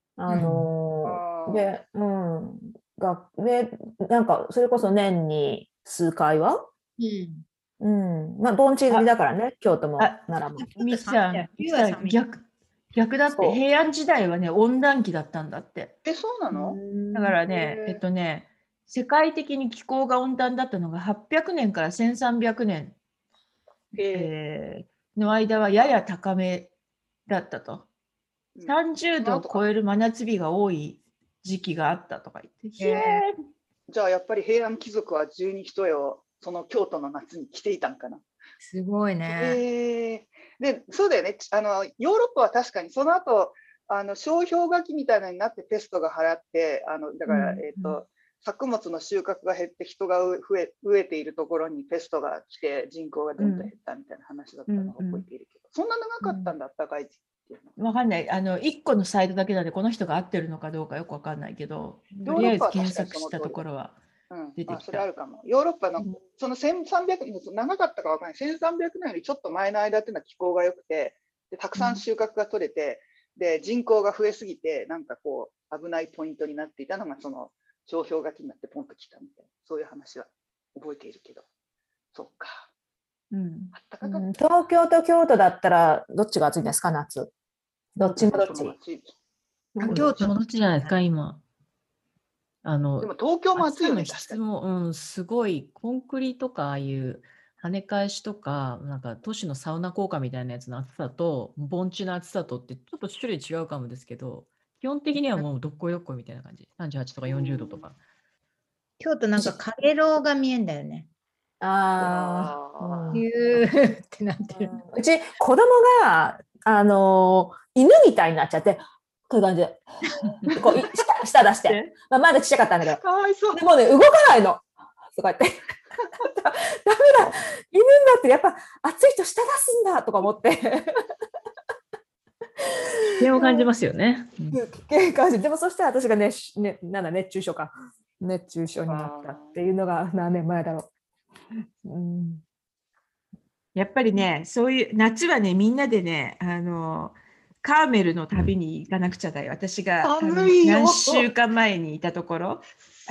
で、なんかそれこそ年に数回は。まあ盆地だからね、京都も奈良も。 ミキさん逆だって、平安時代はね、温暖期だったんだって。 そうなの？ だからね、世界的に気候が温暖だったのが800年から1300年の間はやや高めだったと。30度を超える真夏日が多い時期があったとか言って。 じゃあやっぱり平安貴族は十二単をその京都の夏に着ていたんかな。 すごいね。 で、そうだよね。ヨーロッパは確かにその後小氷河期みたいなのになってペストが払ってだから、作物の収穫が減って人が増えているところにペストが来て人口がどんどん減ったみたいな話だったのを覚えているけど、そんな長かったんだ、暖かい時期っていうのは。 わかんない。1個のサイトだけなんでこの人が合ってるのかどうかよくわかんないけど、とりあえず検索したところは出てきた。 それあるかも。ヨーロッパのその1300年、長かったかわかんない。1300年よりちょっと前の間っていうのは気候が良くて、でたくさん収穫が取れて、で人口が増えすぎてなんかこう危ないポイントになっていたのがその小氷河期になってポンと来たみたいな、そういう話は覚えているけど、そうか。 東京と京都だったらどっちが暑いんですか、夏。どっちもどっち。 京都もどっちじゃないですか、今。 でも東京も暑いよね、 質も、すごいコンクリとかああいう跳ね返しとか、なんか都市のサウナ効果みたいなやつの暑さと、盆地の暑さとってちょっと種類違うかもですけど、基本的にはもうどっこいどっこいみたいな感じ。38とか40度とか。 京都なんかかげろうが見えんだよね。 ああ、 ヒューってなってる。 うち子供が犬みたいになっちゃって、こういう感じでこう舌出して、まだちっちゃかったんだけど、 かわいそう。 でもね動かないのとか言ってダメだ、犬になってやっぱ暑いと舌出すんだとか思って危険を感じますよね。 でもそしたら私が熱中症になったっていうのが何年前だろう。 やっぱりね、そういう夏はね、みんなでね、カーメルの旅に行かなくちゃだよ。私が何週間前にいたところ。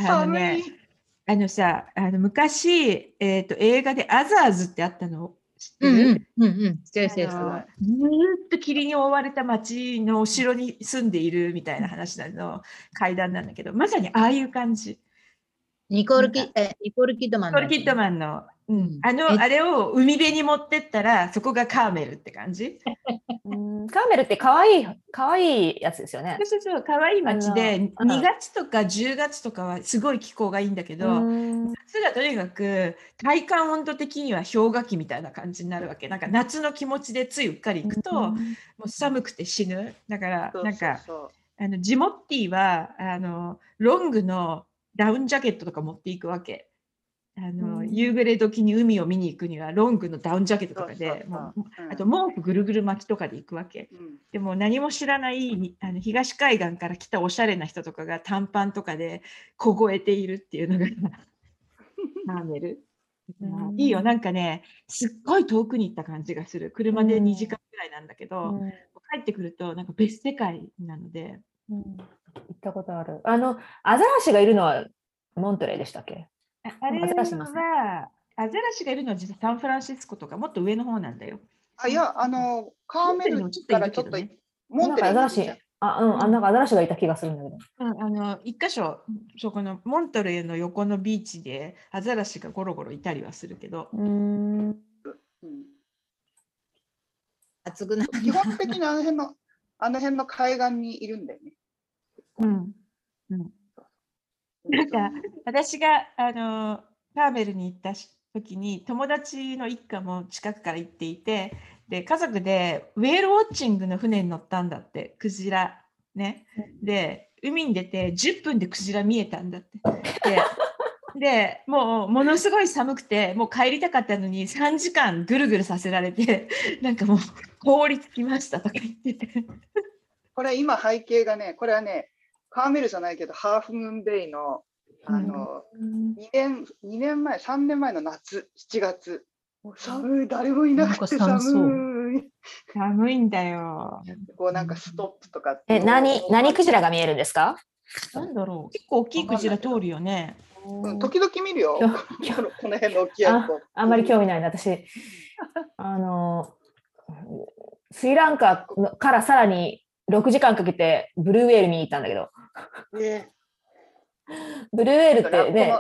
昔、映画でアザーズってあったの知ってる？ずっと霧に覆われた町のお城に住んでいるみたいな話の階段なんだけど、まさにああいう感じ。 ニコール・キッドマンの、あれを海辺に持ってったら、そこがカーメルって感じ。 カーメルってかわいいやつですよね。 そう、かわいい街で、2月とか10月とかはすごい気候がいいんだけど、夏がとにかく体感温度的には氷河期みたいな感じになるわけ。なんか夏の気持ちでついうっかり行くと、もう寒くて死ぬ。だから、なんか、ジモッティは、ロングのダウンジャケットとか持っていくわけ。夕暮れ時に海を見に行くにはロングのダウンジャケットとかで、あと毛布ぐるぐる巻きとかで行くわけ。でも何も知らない東海岸から来たおしゃれな人とかが短パンとかで凍えているっていうのがカーメル。いいよ、なんかね、すっごい遠くに行った感じがする。車で2時間くらいなんだけど、帰ってくるとなんか別世界なので。 行ったことある。アザラシがいるのはモントレーでしたっけ？ あれは、アザラシがいるのは実はサンフランシスコとかもっと上の方なんだよ。 いや、カーメルからちょっとモンテレーにアザラシ、なんかアザラシがいた気がするんだけど。 一箇所、そこのモントレーの横のビーチでアザラシがゴロゴロいたりはするけど。 暑くなる。 基本的にあの辺の海岸にいるんだよね。 なんか私がカーメルに行った時に友達の一家も近くから行っていて、で家族でウェールウォッチングの船に乗ったんだって、クジラね。で海に出て10分でクジラ見えたんだって。でもうものすごい寒くてもう帰りたかったのに3時間ぐるぐるさせられて、なんかもう凍りつきましたとか言ってて。 これ今背景がね、これはね、カーメルじゃないけど、ハーフムーンベイの、2年前、3年前の夏、7月。寒い、誰もいなくて寒い。 寒いんだよ。 こうなんかストップとか。 何クジラが見えるんですか？ なんだろう、結構大きいクジラ通るよね。 時々見るよ。この辺の大きいやつ。 あんまり興味ないな、私。スリランカからさらに6時間かけてブルーウェール見に行ったんだけど。ブルーウェールってね、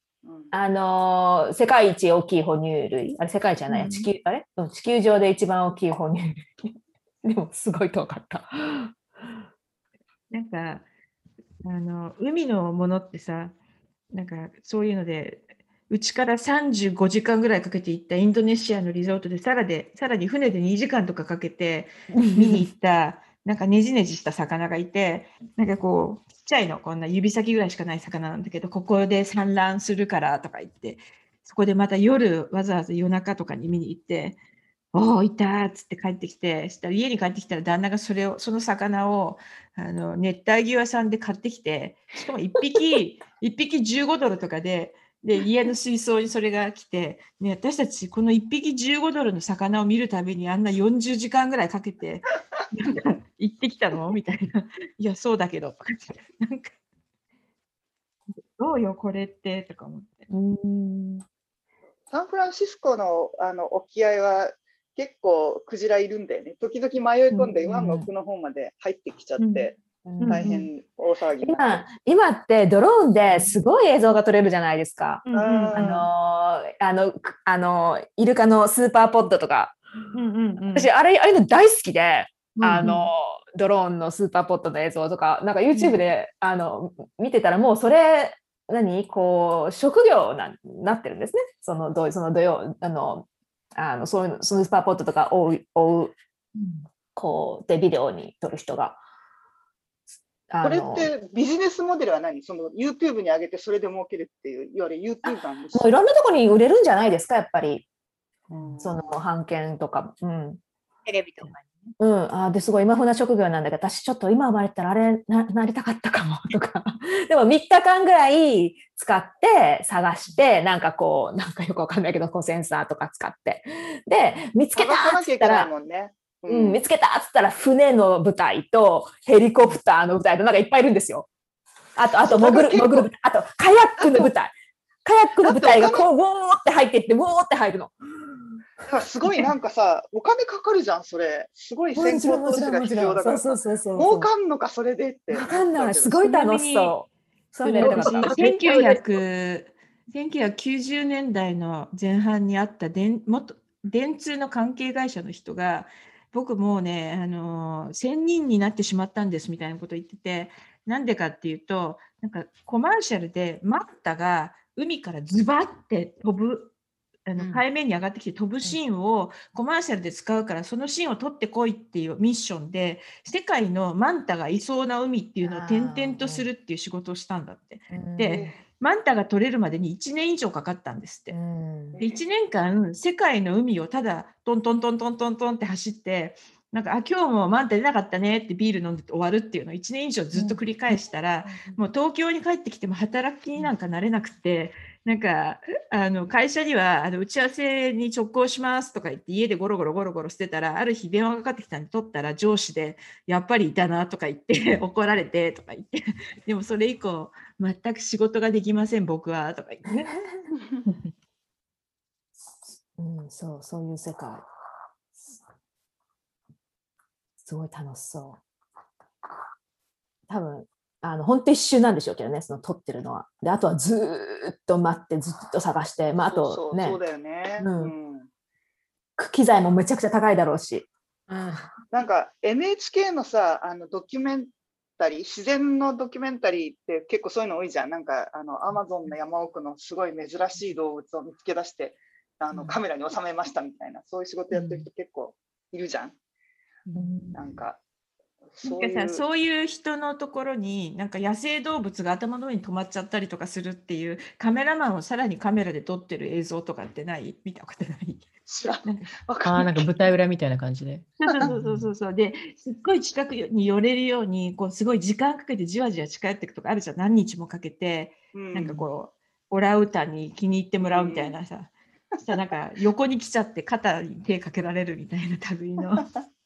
世界一大きい哺乳類、世界一じゃない、地球上で一番大きい哺乳類。でもすごい遠かった。 なんか海のものってさ、なんかそういうので、うちから35時間ぐらいかけて行ったインドネシアのリゾートでさらに船で2時間とかかけて見に行ったなんかねじねじした魚がいて、なんかこうちっちゃいの、こんな指先ぐらいしかない魚なんだけど、ここで産卵するからとか言って、そこでまたわざわざ夜中とかに見に行って、おーいたっつって帰ってきて、したら家に帰ってきたら旦那がその魚を熱帯魚屋さんで買ってきて、しかも1匹15ドルとかで家の水槽にそれが来て、ね、私たちこの1匹15ドルの魚を見るたびにあんな40時間ぐらいかけてなんか行ってきたのみたいな。いやそうだけどなんかどうよこれってとか思って。 サンフランシスコの沖合は結構クジラいるんだよね。時々迷い込んで湾の奥の方まで入ってきちゃって、大変大騒ぎ。 今ってドローンですごい映像が撮れるじゃないですか。 イルカのスーパーポッドとか、私、あれの大好きで、ドローンのスーパーポッドの映像とか、なんか YouTube で、見てたら、もうそれ、こう、職業なってるんですね。その土曜、そういうスーパーポッドとか追う、こう、で、ビデオに撮る人が。 これってビジネスモデルは何？その YouTube に上げてそれで儲けるっていう、いわゆる YouTube なんですか？ もういろんなところに売れるんじゃないですか、やっぱり。その版権とか。 テレビとかに。ですごい今風な職業なんだけど、私ちょっと今生まれたらあれなりたかったかもとか。でも3日間ぐらい使って探して、なんかこう、なんかよくわかんないけど、こうセンサーとか使って。で、見つけたっつったら、見つけたっつったら船の部隊とヘリコプターの部隊となんかいっぱいいるんですよ。あと潜る部隊、あとカヤックの部隊。カヤックの部隊がこう、ウォーって入っていって、ウォーって入るの。 すごいなんかさ、お金かかるじゃん、それ。すごい先行投資が必要だから。儲かんのか、それでって。 わかんない。すごい楽しそう。そういうのやりたかった。 1990年代の前半にあった電通の関係会社の人が、僕もうね、1000人になってしまったんですみたいなことを言ってて、なんでかっていうと、なんかコマーシャルでマッタが海からズバッて飛ぶ、海面に上がってきて飛ぶシーンをコマーシャルで使うから、そのシーンを撮ってこいっていうミッションで、世界のマンタがいそうな海っていうのを転々とするっていう仕事をしたんだって。で、マンタが取れるまでに1年以上かかったんですって。で、1年間世界の海をただトントントントントントンって走って、なんか今日もマンタ出なかったねってビール飲んで終わるっていうのを1年以上ずっと繰り返したら、もう東京に帰ってきても働きになんかなれなくて、なんか会社には打ち合わせに直行しますとか言って家でゴロゴロしてたら、ある日電話がかかってきたんで取ったら上司でやっぱりいたなとか言って怒られてとか言って、でもそれ以降全く仕事ができません僕はとか言ってね。 そういう世界。すごい楽しそう。多分本当一瞬なんでしょうけどね、その撮ってるのは。で、あとはずーっと待って、ずっと探して、あとね、 そうだよね。 機材もめちゃくちゃ高いだろうし。 なんか NHK のさ、ドキュメンタリー、自然のドキュメンタリーって結構そういうの多いじゃん。なんかアマゾンの山奥のすごい珍しい動物を見つけ出して、カメラに収めましたみたいな、そういう仕事やってる人結構いるじゃん。なんかそういう人のところになんか野生動物が頭の上に止まっちゃったりとかするっていうカメラマンをさらにカメラで撮ってる映像とかってない？見たことない？ 知らない。 なんか舞台裏みたいな感じで。 そうですっごい近くに寄れるようにこうすごい時間かけてじわじわ近寄っていくとかあるじゃん。何日もかけて、なんかこうオランウータンに気に入ってもらうみたいなさ、なんか横に来ちゃって肩に手かけられるみたいな類の。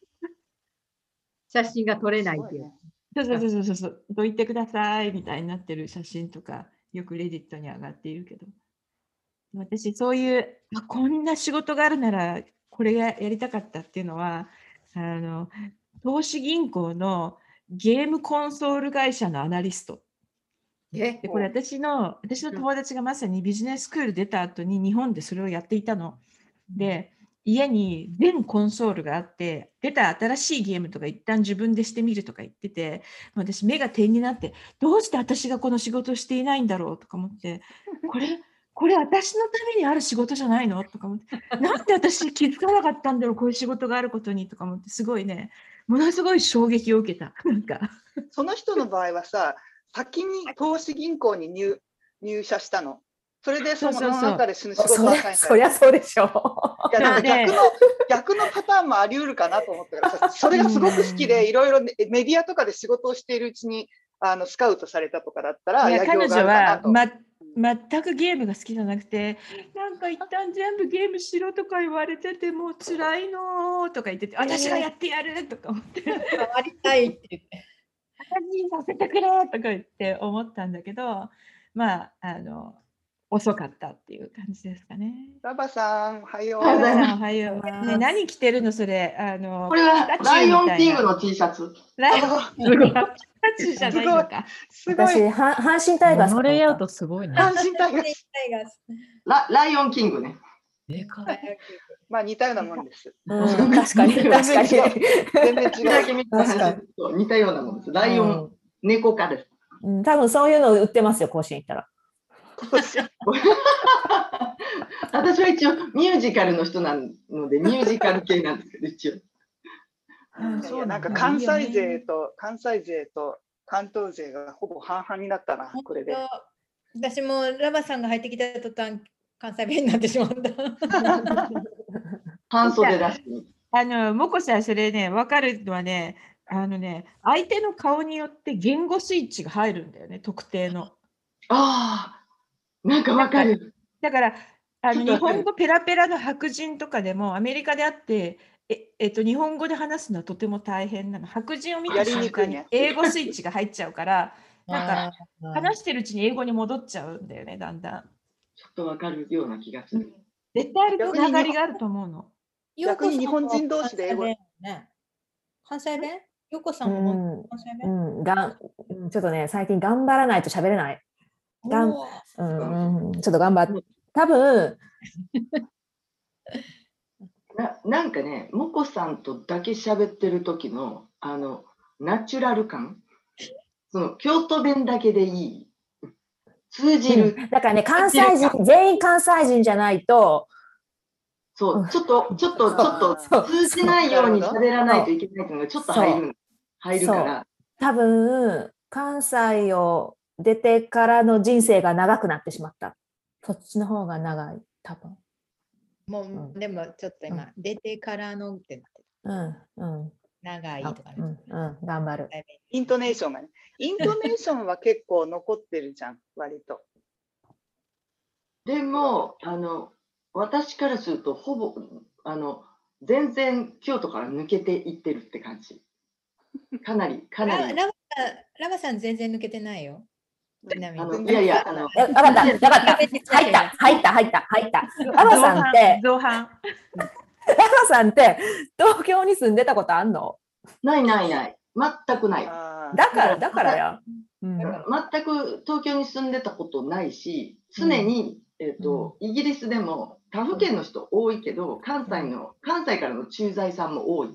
写真が撮れないっていう。 そうどいてくださいみたいになってる写真とかよくレディットに上がっているけど、私そういうこんな仕事があるならこれがやりたかったっていうのは、投資銀行のゲームコンソール会社のアナリストで、これ私の友達がまさにビジネススクール出た後に日本でそれをやっていたので、家に全コンソールがあって、出た新しいゲームとか一旦自分でしてみるとか言ってて、私目が点になって、どうして私がこの仕事をしていないんだろうとか思って、これ私のためにある仕事じゃないのとか思って、なんで私気づかなかったんだろう、こういう仕事があることにとか思って、すごいね、ものすごい衝撃を受けた。なんかその人の場合はさ、先に投資銀行に入社したの。それでその中で仕事をそりゃそうでしょう。いや逆のパターンもあり得るかなと思ったからさ、それがすごく好きでいろいろメディアとかで仕事をしているうちにスカウトされたとかだったら、 彼女は全くゲームが好きじゃなくて、なんか一旦全部ゲームしろとか言われてても辛いのとか言ってて、私がやってやるとか思って、 やりたいって言って、 私にさせてくれとか言って思ったんだけど、 遅かったっていう感じですかね。 ラバさん、おはよう。 おはようございますおはよう。ね、何着てるのそれ。 これはライオンキングの T シャツ。 ライオンキングの T シャツじゃないのか。 すごい。 私、阪神タイガースこのかと思った。 レイアウトすごいね。 阪神タイガース。 ライオンキングね。 でかい。 まあ似たようなもんです。 うん、確かに、確かに。 全然違う。 だけ見た話と似たようなものです。ライオン、猫科です。 うん、多分そういうの売ってますよ、甲子園行ったら。 私は一応ミュージカルの人なので、ミュージカル系なんですけど、一応。 そうなんか関西勢と関東勢がほぼ半々になったな、これで。 私もラバさんが入ってきた途端、関西弁になってしまった。 半袖だし。 もこさん、それね、分かるのはね、相手の顔によって言語スイッチが入るんだよね、特定の。 ああ、なんかわかる。 だから、日本語ペラペラの白人とかでも、アメリカであって、日本語で話すのはとても大変なの。白人を見た瞬間に英語スイッチが入っちゃうから、なんか話してるうちに英語に戻っちゃうんだよね、だんだん。 ちょっとわかるような気がする。 絶対あるつながりがあると思うの。 逆に日本人同士で英語。 関西弁？ヨコさんも関西弁？ ちょっとね、最近頑張らないと喋れない。ちょっと頑張って。多分なんかね、もこさんとだけ喋ってる時のナチュラル感、その京都弁だけでいい、通じる。 だからね、関西人、全員関西人じゃないと、 そう、ちょっと通じないように喋らないといけないっていうのがちょっと入るから。 多分、関西を出てからの人生が長くなってしまった。そっちの方が長い、多分。 もう、でもちょっと今、出てからのってなってる。長いとかね。 頑張る。 イントネーションがね。イントネーションは結構残ってるじゃん、割と。 でも、私からすると、ほぼ、全然京都から抜けていってるって感じ。かなり。 ラバさん全然抜けてないよ。 いやいや、 わかった。入った。ラバさんって東京に住んでたことあんの？ ない。全くない。 だからや。 全く東京に住んでたことないし、常に、イギリスでも他府県の人多いけど、関西からの駐在さんも多い。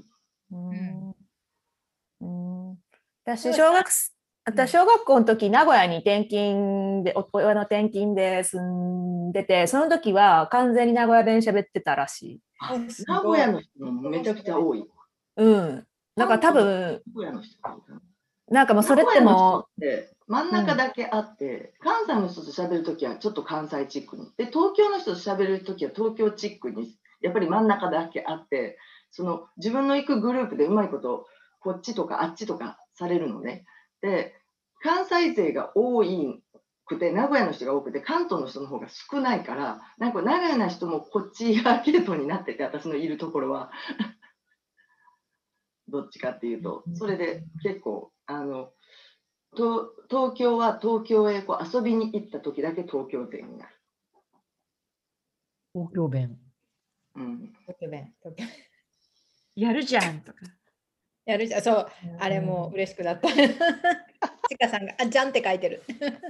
私、小学校の時、名古屋に親の転勤で住んでて、その時は完全に名古屋弁喋ってたらしい。 名古屋の人もめちゃくちゃ多い。 なんか多分、なんかもうそれっても真ん中だけあって、関西の人と喋るときはちょっと関西チックに。で、東京の人と喋るときは東京チックに、やっぱり真ん中だけあって、自分の行くグループでうまいこと、こっちとかあっちとかされるのね。で、関西勢が多くて、名古屋の人が多くて、関東の人の方が少ないから、なんか名古屋の人もこっちが系統になってて、私のいるところは。どっちかっていうと、それで結構、東京は東京へ遊びに行った時だけ東京弁になる。 東京弁。 東京弁。 やるじゃんとか。 やるじゃん。そう、あれも嬉しくなった。ちかさんが、じゃんって書いてる。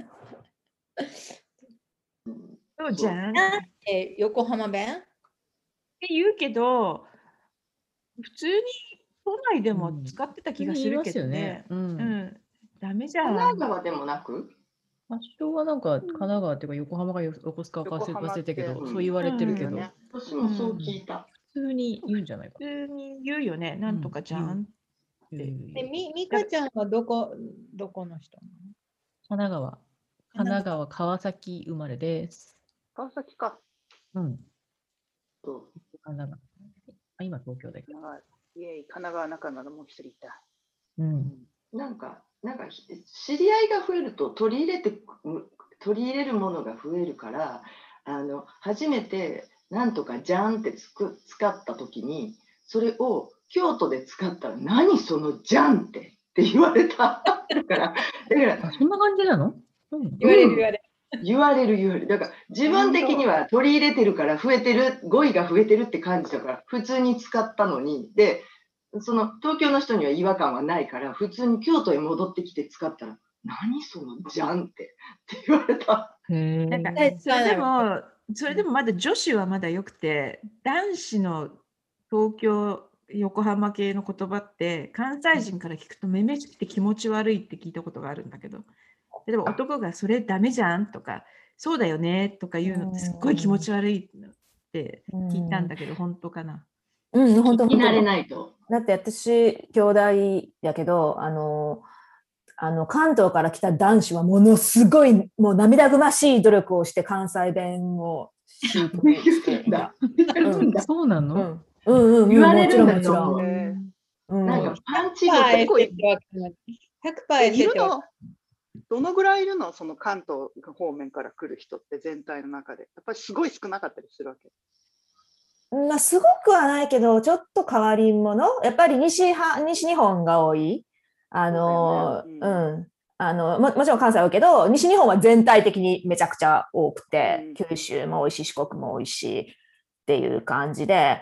そうじゃん。 横浜弁って言うけど、普通に都内でも使ってた気がするけどね。ダメじゃん。 神奈川でもなく？ 発祥はなんか神奈川っていうか横浜が横須賀か忘れたけど、そう言われてるけど、 私もそう聞いた。 普通に言うんじゃないか。 普通に言うよね。なんとかじゃん。 みかちゃんはどこの人？ 神奈川川崎生まれです。 川崎か。 神奈川。今東京だけど。 イエイ、神奈川中野のもう一人いた。 なんか知り合いが増えると取り入れるものが増えるから、初めてなんとかじゃんって使った時に、それを京都で使ったら何そのじゃんって言われたから、 そんな感じなの？ 言われる。 言われる。だから自分的には取り入れてるから増えてる、語彙が増えてるって感じだから、普通に使ったのに、で、その東京の人には違和感はないから、普通に京都へ戻ってきて使ったら、何そのじゃんって言われた。 なんかそれでもまだ女子はまだよくて、男子の東京、横浜系の言葉って関西人から聞くとめめしくて気持ち悪いって聞いたことがあるんだけど、例えば男がそれダメじゃんとか、そうだよねとか言うのってすっごい気持ち悪いって聞いたんだけど、本当かな。 本当聞き慣れないと。 だって私、兄弟やけど、関東から来た男子はものすごい、もう涙ぐましい努力をして関西弁を習得していた。 そうなの？ 言われるんだもちろん。 なんかパンチ 100% 力結構いるの？どのぐらいいるの？その関東方面から来る人って全体の中で。やっぱりすごい少なかったりするわけ。 まあ、すごくはないけど、ちょっと変わり者。やっぱり西日本が多い。もちろん関西は多いけど、西日本は全体的にめちゃくちゃ多くて、九州も多いし、四国も多いしっていう感じで、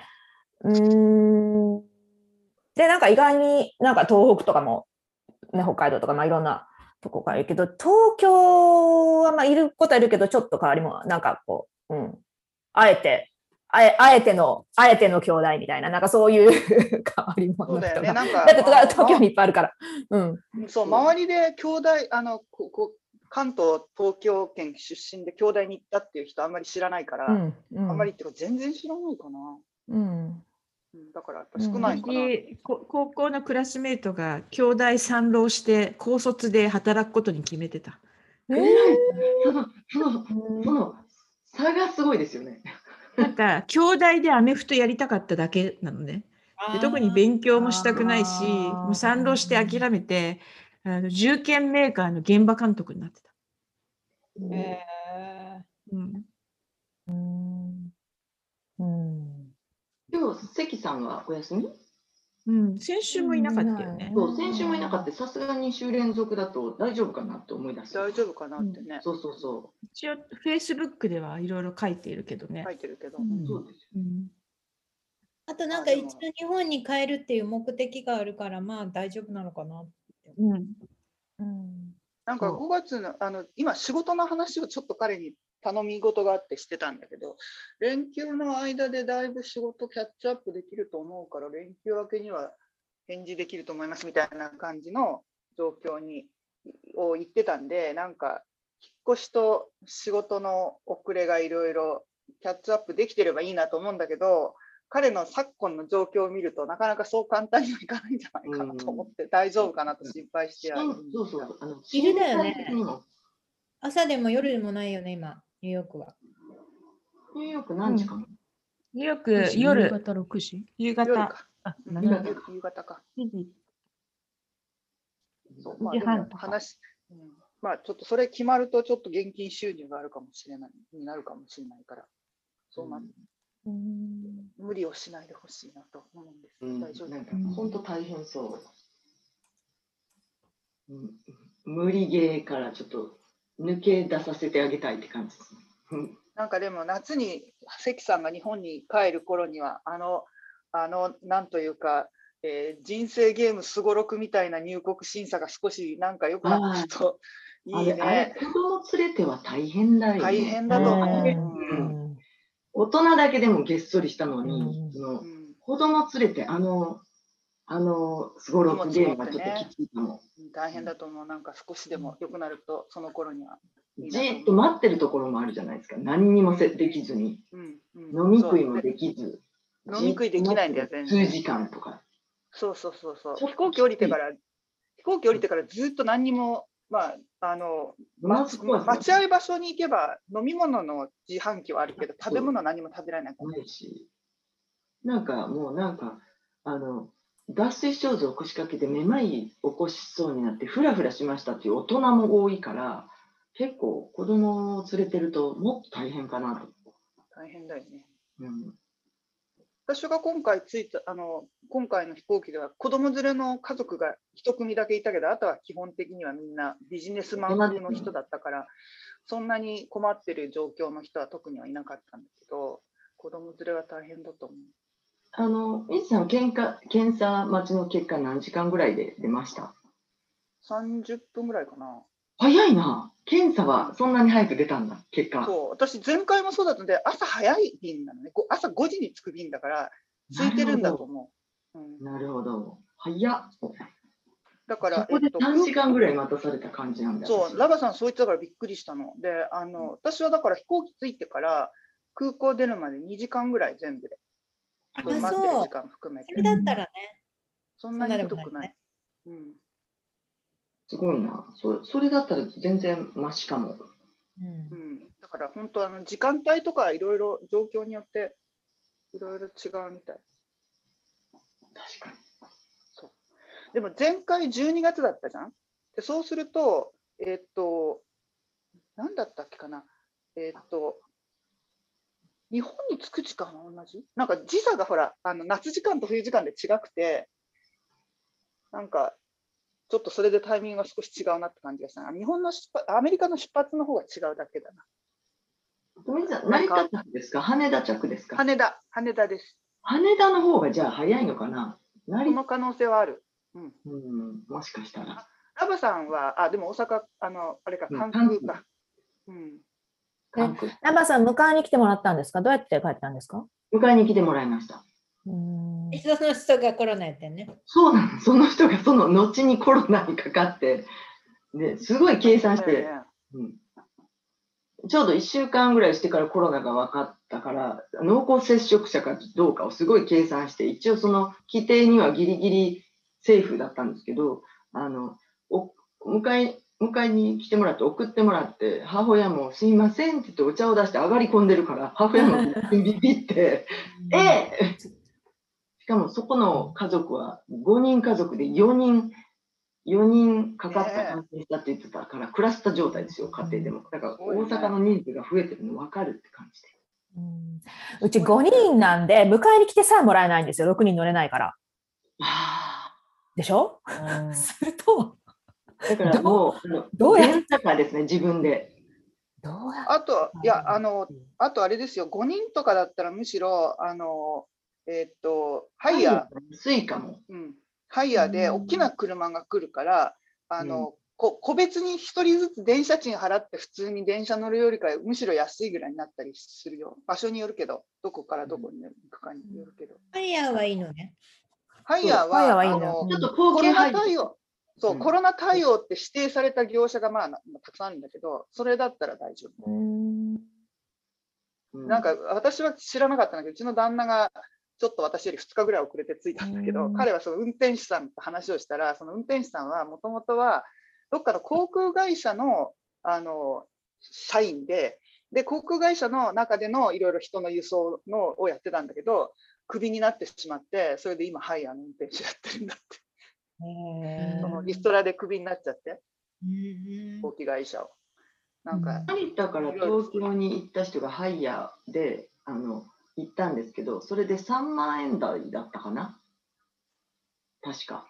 で、なんか意外になんか東北とかも、ね、北海道とか、まあいろんなとこからいるけど、東京はまあいることはいるけど、ちょっと変わりも、なんかこう、あえての兄弟みたいな、なんかそういう変わり者の人が。だって東京にいっぱいあるから。 そう、周りで兄弟、関東、東京圏出身で兄弟に行ったっていう人あんまり知らないから、あんまりっていうか全然知らないかな。だからやっぱ少ないかな。 高校のクラスメートが兄弟三浪して高卒で働くことに決めてた。 その差がすごいですよね。 なんか兄弟でアメフトやりたかっただけなのね。で特に勉強もしたくないし、もう三浪して諦めて、銃剣メーカーの現場監督になってた。 今日関さんはお休み？ 先週もいなかったよね。 そう、先週もいなかった。さすがに2週連続だと大丈夫かなと思い出す。 大丈夫かなってね。 一応、Facebook ではいろいろ書いているけどね。 書いてるけど。 そうですよ。 あとなんか一応日本に帰るっていう目的があるから、まあ大丈夫なのかな。 なんか5月の、今仕事の話をちょっと彼に頼み事があってしてたんだけど、連休の間でだいぶ仕事キャッチアップできると思うから、連休明けには返事できると思いますみたいな感じの状況を言ってたんで、なんか引っ越しと仕事の遅れがいろいろキャッチアップできてればいいなと思うんだけど、彼の昨今の状況を見るとなかなかそう簡単にはいかないんじゃないかなと思って、大丈夫かなと心配してはいる。 昼だよね。朝でも夜でもないよね、今、ニューヨークは。 ニューヨーク何時かな？ ニューヨーク夜。 夕方6時？ 夕方。 夕方か。2時半とか。まあちょっとそれ決まるとちょっと現金収入があるかもしれない、になるかもしれないから、そうなる。無理をしないでほしいなと思うんです。大丈夫。 なんか本当大変そう。無理ゲーからちょっと抜け出させてあげたいって感じですね。 なんかでも夏に関さんが日本に帰る頃にはなんというか、人生ゲームすごろくみたいな入国審査が少しなんか良くなってるといいね。 あれ子供連れては大変だよね。 大変だと思う。 大人だけでもげっそりしたのに、子供連れてすごろくゲームがちょっときついかも。 大変だと思う。なんか少しでも良くなると、その頃には。 じーっと待ってるところもあるじゃないですか。何にもできずに。飲み食いもできず。 飲み食いできないんだよ、全然。 数時間とか。 そう。飛行機降りてからずっと何にも、待ち合い場所に行けば飲み物の自販機はあるけど、食べ物は何も食べられないし。なんか脱水症状を起こしかけてめまい起こしそうになってフラフラしましたっていう大人も多いから、結構子供を連れてるともっと大変かなと。 大変だよね。私が今回今回の飛行機では子供連れの家族が一組だけいたけど、あとは基本的にはみんなビジネスマン風の人だったから、 そんなに困ってる状況の人は特にはいなかったんだけど、子供連れは大変だと思う。 いつさん、検査待ちの結果何時間ぐらいで出ました？ 30分ぐらいかな。 早いな。検査はそんなに早く出たんだ、結果。 そう、私、前回もそうだったんで、朝早い便なのね。朝5時に着く便だから、空いてるんだと思う。 なるほど。早っ。 だから、 そこで3時間ぐらい待たされた感じなんだ。 そう、ラバさん、そう言ってたからびっくりしたの。で、私はだから飛行機着いてから空港出るまで2時間ぐらい全部で。待ってる時間含めて。 それだったらね。 そんなにひどくない。 すごいな。それだったら全然マシかも。 だから本当時間帯とかいろいろ状況によっていろいろ違うみたい。 確かに。 そう。でも前回12月だったじゃん。でそうすると、何だったっけかな。日本に着く時間は同じ？なんか時差がほら、夏時間と冬時間で違くて、なんかちょっとそれでタイミングが少し違うなって感じがしたな。アメリカの出発の方が違うだけだな。 成田着ですか？羽田着ですか？ 羽田です。 羽田の方がじゃあ早いのかな？ その可能性はある。 もしかしたら。 ラバさんは、でも大阪、あれか、関空か。 ラバさん、迎えに来てもらったんですか？どうやって帰ったんですか？ 迎えに来てもらいました。 その人がコロナやってんね。 そうなの。その人がその後にコロナにかかって、すごい計算して、ちょうど1週間ぐらいしてからコロナが分かったから、濃厚接触者かどうかをすごい計算して、一応その規定にはギリギリセーフだったんですけど、迎えに来てもらって送ってもらって、母親もすいませんって言ってお茶を出して上がり込んでるから、母親もビビってしかもそこの家族は5人家族で4人かかった感染したって言ってたから、クラスター状態ですよ、家庭でも。だから大阪の人数が増えてるの分かるって感じで。 うち5人なんで、迎えに来てさえもらえないんですよ、6人乗れないから。でしょ？すると、 だからもう、レンタカーですね、自分で。 あと、あとあれですよ、5人とかだったらむしろ、ハイヤー。 安いかも。 ハイヤーで大きな車が来るから、個別に1人ずつ電車賃払って普通に電車乗るよりかむしろ安いぐらいになったりするよ。場所によるけど、どこからどこに行くかによるけど。 ハイヤーはいいのね。 ハイヤーは、 ちょっと高級ハイヤー。 そう、コロナ対応って指定された業者がたくさんあるんだけど、それだったら大丈夫。なんか私は知らなかったんだけど、うちの旦那がちょっと私より2日ぐらい遅れて着いたんだけど、彼はその運転手さんと話をしたら、その運転手さんはもともとはどっかの航空会社の社員で、航空会社の中でのいろいろ人の輸送をやってたんだけど、クビになってしまって、それで今ハイヤーの運転手やってるんだって。そのリストラでクビになっちゃって、飛行機会社を。なんか成田から東京に行った人がハイヤーで行ったんですけど、それで3万円台だったかな、確か。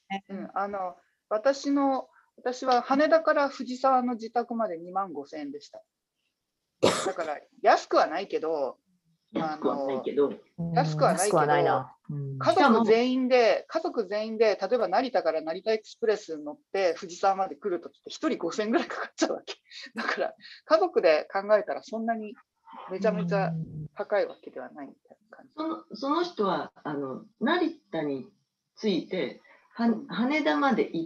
私は羽田から藤沢の自宅まで2万5千円でした。だから安くはないけど、 安くはないけど、 家族全員で、例えば成田から成田エクスプレスに乗って藤沢まで来るときって1人5000円ぐらいかかっちゃうわけ。だから家族で考えたらそんなにめちゃめちゃ高いわけではないみたいな感じ。その人は成田に着いて羽田まで行って、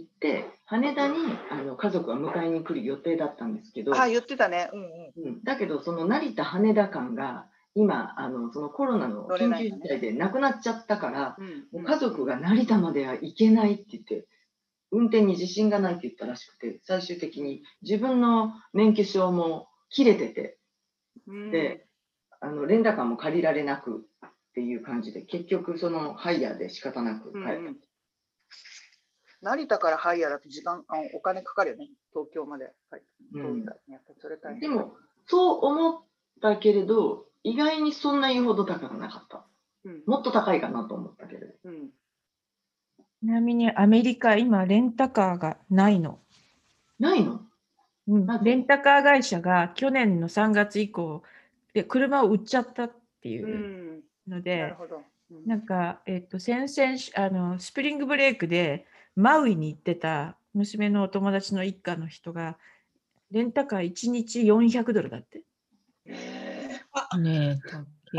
羽田に家族は迎えに来る予定だったんですけど、 言ってたね。 だけどその成田羽田間が今そのコロナの緊急事態でなくなっちゃったから、家族が成田までは行けないって言って、運転に自信がないって言ったらしくて、最終的に自分の免許証も切れてて、でレンタカーも借りられなくっていう感じで、結局そのハイヤーで仕方なく帰った。 成田からハイヤーだとお金かかるよね、東京まで。 でもそう思ったけれど、意外にそんな言うほど高くなかった。もっと高いかなと思ったけれど。 ちなみにアメリカ、今レンタカーがないの。 ないの？ レンタカー会社が去年の3月以降で車を売っちゃったっていうので、 なるほど。 なんか、先々スプリングブレイクでマウイに行ってた娘のお友達の一家の人が、レンタカー1日$400だって。 ね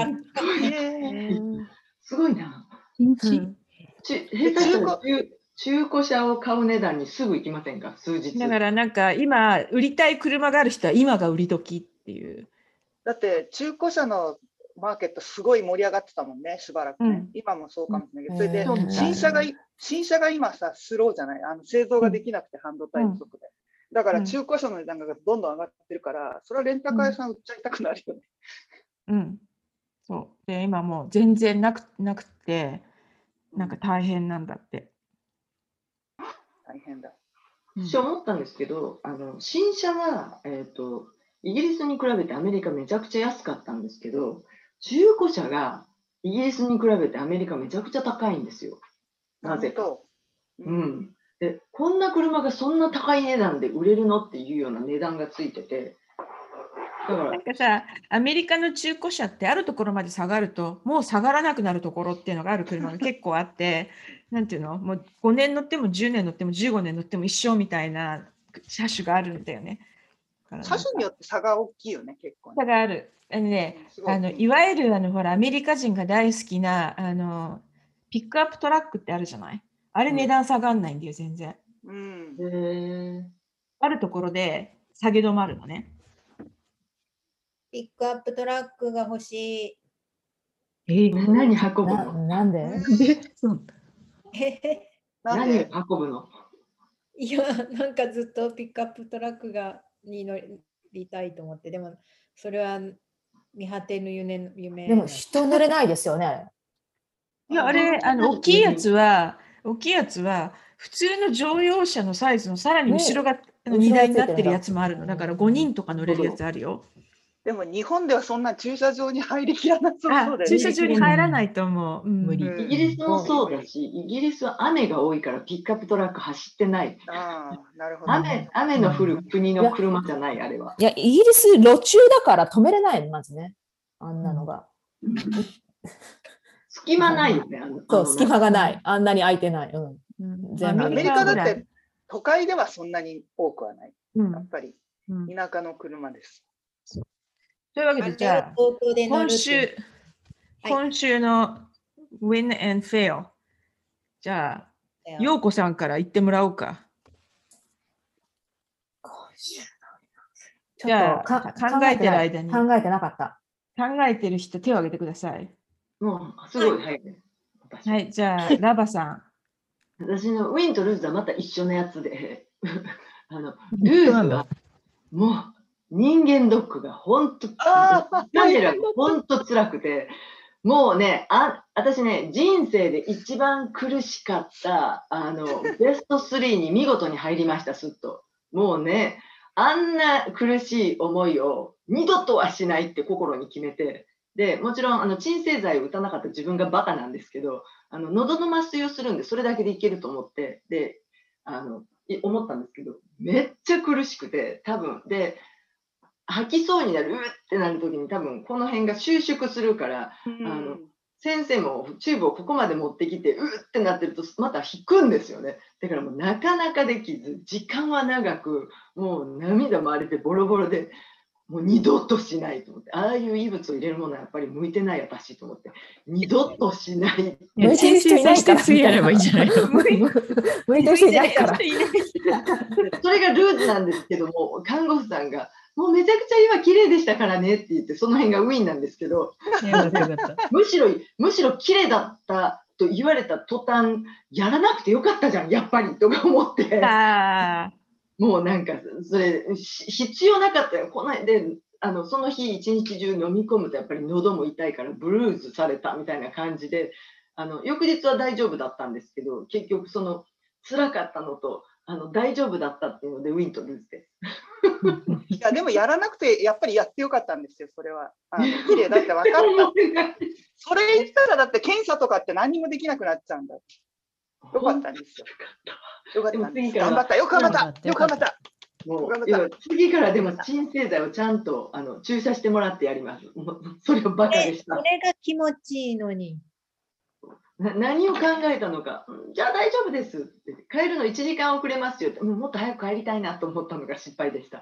すごいな。 1日中古車を買う値段にすぐ行きませんか、数日。 だからなんか今、売りたい車がある人は今が売り時っていう。 だって中古車のマーケットすごい盛り上がってたもんね、しばらくね。今もそうかもしれないけど、それで新車が今さ、スローじゃない、製造ができなくて半導体不足で。だから中古車の値段がどんどん上がってるから、それはレンタカー屋さん売っちゃいたくなるよね。 そう。で、今もう全然なくて、なんか大変なんだって。 大変だ。 私思ったんですけど、新車は、イギリスに比べてアメリカめちゃくちゃ安かったんですけど、中古車がイギリスに比べてアメリカめちゃくちゃ高いんですよ。なぜか。で、こんな車がそんな高い値段で売れるのっていうような値段がついてて。だからなんかさ、アメリカの中古車ってあるところまで下がると、もう下がらなくなるところっていうのがある車が結構あって、なんていうの、もう5年乗っても10年乗っても15年乗っても一緒みたいな車種があるんだよね。 車種によって差が大きいよね、結構、ね。 差がある。いわゆるほらアメリカ人が大好きなピックアップトラックってあるじゃない。あれ値段下がんないんだよ、全然。あるところで下げ止まるのね。 ピックアップトラックが欲しい。何運ぶの？ なんで？ 何運ぶの？ いや、なんかずっとピックアップトラックに乗りたいと思って、でもそれは見果てぬ夢。 でも人乗れないですよね。 いや、あれ、大きいやつは普通の乗用車のサイズのさらに後ろが荷台になってるやつもあるの。だから5人とか乗れるやつあるよ。 でも日本ではそんな駐車場に入りきらなそうだよね。 駐車場に入らないと思う。 無理。 イギリスもそうだし、イギリスは雨が多いからピックアップトラック走ってない。 なるほど。 雨の降る国の車じゃない、あれは。 いや、イギリス路中だから止めれないの、まずね。あんなのが。 隙間ないよね。 そう、隙間がない。あんなに空いてない。 アメリカだって都会ではそんなに多くはない。やっぱり田舎の車です。 というわけで、じゃあ、今週の Win and Fail。じゃあ、陽子さんから言ってもらおうか。じゃあ、考えてる間に。 考えてなかった。 考えてる人、手を挙げてください。 もう、すごい早いね。 はい、じゃあ、ラバさん。 私のウィンとルーズはまた一緒のやつで、ルーズはもう人間ドックが本当、本当辛くて、もうね、私ね、人生で一番苦しかったベスト3に見事に入りました、すっと。もうね、あんな苦しい思いを二度とはしないって心に決めて、でもちろん鎮静剤を打たなかった自分がバカなんですけど、喉の麻酔をするんでそれだけでいけると思って、で思ったんですけど、めっちゃ苦しくて、多分で吐きそうになるってなる時に多分この辺が収縮するから、先生もチューブをここまで持ってきてってなってるとまた引くんですよね。だからもうなかなかできず、時間は長く、もう涙もあれでボロボロで。もう二度としないと思って、ああいう異物を入れるものはやっぱり向いてない私と思って、二度としない。 向いてる人いないから。 やればいいんじゃないの。 向いてる人いないから。 それがルーズなんですけども、看護婦さんが、もうめちゃくちゃ今綺麗でしたからねって言って、その辺がウィンなんですけど、むしろ綺麗だったと言われた途端、やらなくてよかったじゃん、やっぱりとか思って。もうなんかそれ必要なかったよ。このでその日一日中飲み込むとやっぱり喉も痛いからブルーズされたみたいな感じで、翌日は大丈夫だったんですけど、結局その辛かったのと大丈夫だったっていうのでウィンとルーズです。 いやでもやらなくてやっぱりやってよかったんですよ。それは綺麗だって分かった。それ言ったらだって検査とかって何もできなくなっちゃうんだ。よかったんですよ。よかったんです。頑張った。よく頑張った。よく頑張った。 もう要は次からでも鎮静剤をちゃんと注射してもらってやります。もうそれをバカでした。 それが気持ちいいのに。 何を考えたのか、じゃあ大丈夫ですって、帰るの1時間遅れますよって、もっと早く帰りたいなと思ったのが失敗でした。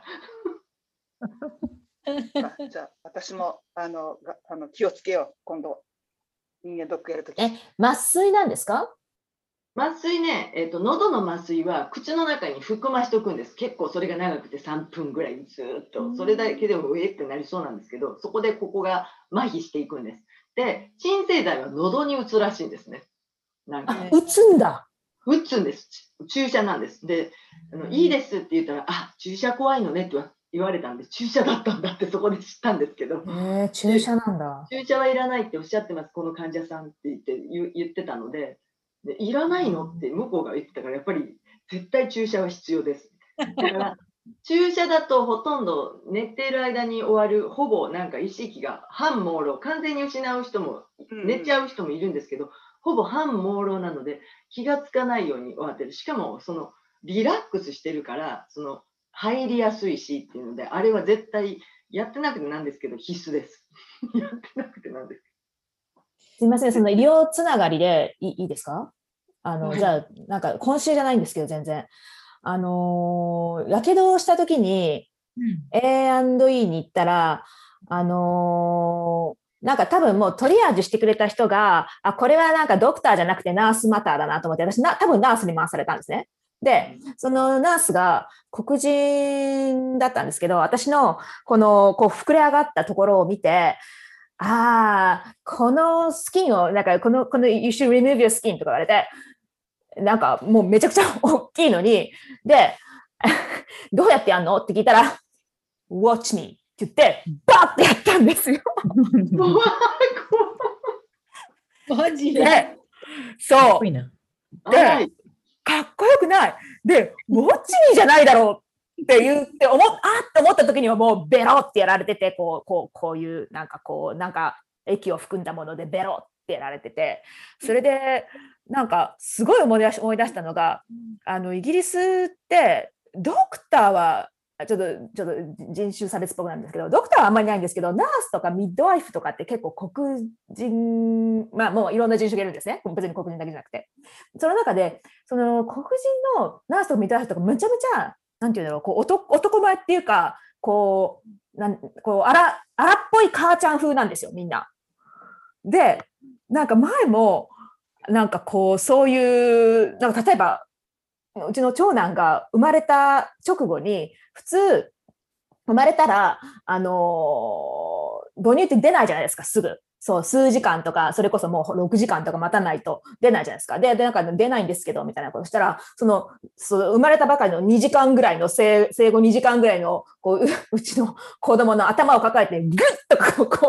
じゃあ私も気をつけよう、今度人間ドックやるとき。 麻酔なんですか？ 麻酔ね、喉の麻酔は口の中に含ましておくんです。結構それが長くて3分ぐらいずっと、それだけでもってなりそうなんですけど、そこでここが麻痺していくんです。で、鎮静剤は喉に打つらしいんですね。なんかね、 打つんだ。 打つんです。注射なんです。で、いいですって言ったら、注射怖いのねって言われたんで、注射だったんだってそこで知ったんですけど、 注射なんだ。 注射はいらないっておっしゃってます、この患者さんって言ってたので、いらないのって向こうが言ってたから、やっぱり絶対注射は必要です。だから注射だとほとんど寝ている間に終わる、ほぼなんか意識が半朦朧、完全に失う人も寝ちゃう人もいるんですけど、ほぼ半朦朧なので気がつかないように終わってる。しかもそのリラックスしてるから入りやすいしっていうので、あれは絶対やってなくてなんですけど必須です。やってなくてなんです。 すみません、その医療つながりでいいですか？ はい、 じゃあ、なんか今週じゃないんですけど、全然。やけどをしたときに、A&E に行ったら、なんか多分もうトリアージしてくれた人が、これはなんかドクターじゃなくてナースマターだなと思って、私多分ナースに回されたんですね。で、そのナースが黒人だったんですけど、私のこのこう膨れ上がったところを見て、このスキンを、なんかこの You should remove your skin とか言われて、なんかもうめちゃくちゃ大きいのに、で、どうやってやんのって聞いたら、Watch me って言って、バーってやったんですよ。 マジで、そう。 かっこいいな。 で、かっこよくない。で、Watch me じゃないだろうって言ってって思った時にはもうベロってやられてて、こういうなんか液を含んだものでベロってやられてて、それでなんかすごい思い出したのが、イギリスってドクターはちょっと人種差別っぽくなんですけど、ドクターはあんまりないんですけど、ナースとかミッドワイフとかって結構黒人、もういろんな人種がいるんですね。別に黒人だけじゃなくて。その中で、その黒人のナースとかミッドワイフとかめちゃめちゃ、なんていうんだろう、男前っていうか、荒っぽい母ちゃん風なんですよ、みんな。で、なんか前も、なんかそういう、なんか例えば、うちの長男が生まれた直後に、普通、生まれたら、母乳って出ないじゃないですか、すぐ。そう、数時間とか、それこそもう6時間とか待たないと出ないじゃないですか。で、なんか出ないんですけど、みたいなことしたら、生まれたばかりの2時間ぐらいの、生後2時間ぐらいの、うちの子供の頭を抱えて、ぐっと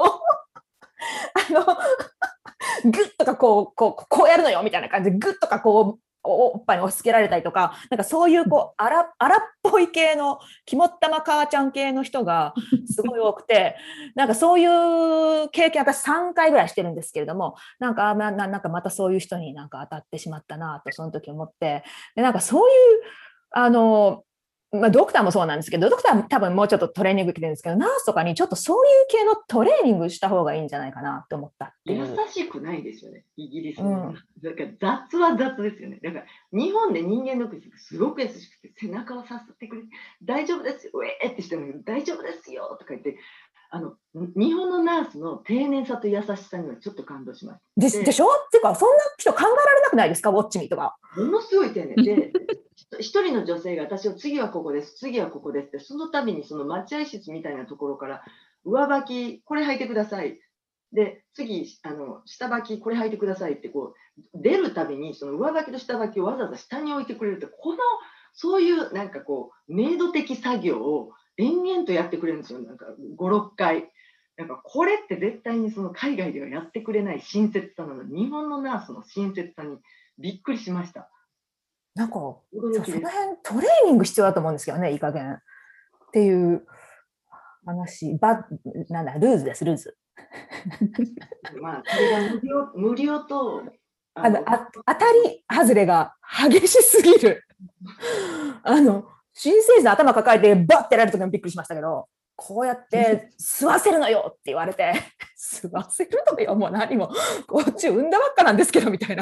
ぐっとかこうやるのよみたいな感じで、ぐっとかおっぱいに押し付けられたりとか、なんかそういう荒っぽい系の肝っ玉母ちゃん系の人がすごい多くて、なんかそういう経験私3回ぐらいしてるんですけれども、なんかまたそういう人になんか当たってしまったなとその時思って、でなんかそういうドクターもそうなんですけど、ドクター多分もうちょっとトレーニング来てるんですけど、ナースとかにちょっとそういう系のトレーニングした方がいいんじゃないかなって思ったっていう。 優しくないですよね、イギリスの。だから雑は雑ですよね。だから日本で人間ドックすごく優しくて、背中をさすってくれて、大丈夫ですよ、ってしてるのに、大丈夫ですよとか言って、日本のナースの丁寧さと優しさにはちょっと感動します。 でしょっていうか、そんな人考えられなくないですか、ウォッチミとか。 ものすごい丁寧で、一人の女性が私を次はここです、次はここですって、その度にその待合室みたいなところから、上履き、これ履いてください。で、次、下履き、これ履いてくださいって出るたびに、その上履きと下履きをわざわざ下に置いてくれるって、そういうなんかメイド的作業を延々とやってくれるんですよ、なんか5、6回。なんかこれって絶対にその海外ではやってくれない親切さなので、日本のナースの親切さにびっくりしました。 なんか、その辺トレーニング必要だと思うんですけどね、いい加減。っていう話、ルーズです、ルーズ。 まあ、それが無料と、 当たり外れが激しすぎる。 新生児の頭抱えてバッてやられる時もびっくりしましたけど、こうやって吸わせるのよって言われて、吸わせるのよ、もう何も、こっち産んだばっかなんですけどみたいな。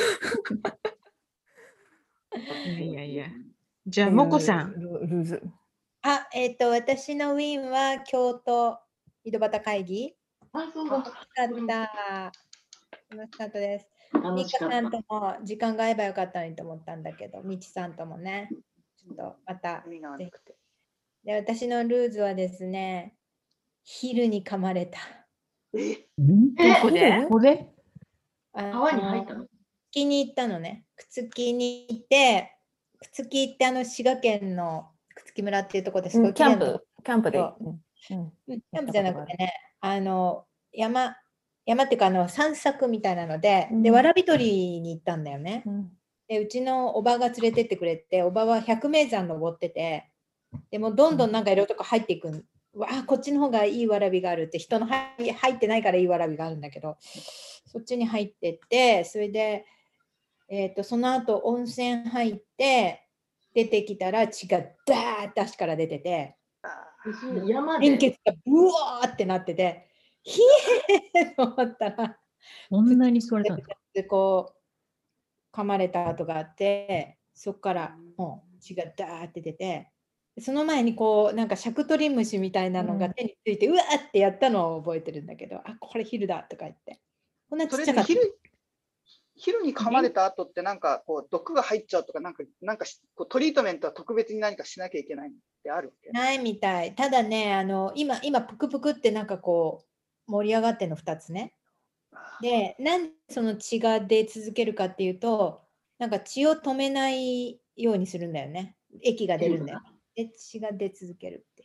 いやいやいや。じゃあ、もこさん。 ルーズ。 私のウィンは京都井戸端会議。 あ、そうだ。 楽しかった。楽しかったです。ミカ楽しかったさんとも時間が合えばよかったのにと思ったんだけど、みちさんともね、ちょっとまた。 意味がなくて。 で、私のルーズはですね、昼に噛まれた。 どこで？ ここで川に入ったの？ 木に行ったのね。朽木に行って、朽木って滋賀県の朽木村っていうところですごいキャン綺麗なプ、キャンプで。 キャンプじゃなくてね、山っていうか散策みたいなので、で、わらび取りに行ったんだよね。で、うちのおばが連れてってくれて、おばは百名山登ってて、でもどんどんなんかいろいろとこ入っていく。わあ、こっちの方がいいわらびがあるって、人の入ってないからいいわらびがあるんだけど、そっちに入ってって、それで、その後温泉入って、出てきたら血がダーッと足から出てて、 山貧で。 血がブワーってなってて、ひえーと思ったら、 こんなに吸われたんですか？ でこう噛まれた跡があって、そこからもう血がダーって出て、その前にこうなんかシャクトリムシみたいなのが手について、うわーってやったのを覚えてるんだけど、あ、これ昼だとか言って、こんなちそっちゃかった。 れで昼に噛まれた後ってなんかこう毒が入っちゃうとか、なんかこうトリートメントは特別に何かしなきゃいけないってあるっけ？ ないみたい。ただね、今プクプクってなんかこう盛り上がってるの2つね。で、なんでその血が出続けるかっていうと、なんか血を止めないようにするんだよね。液が出るんだよ。で、血が出続けるっていう。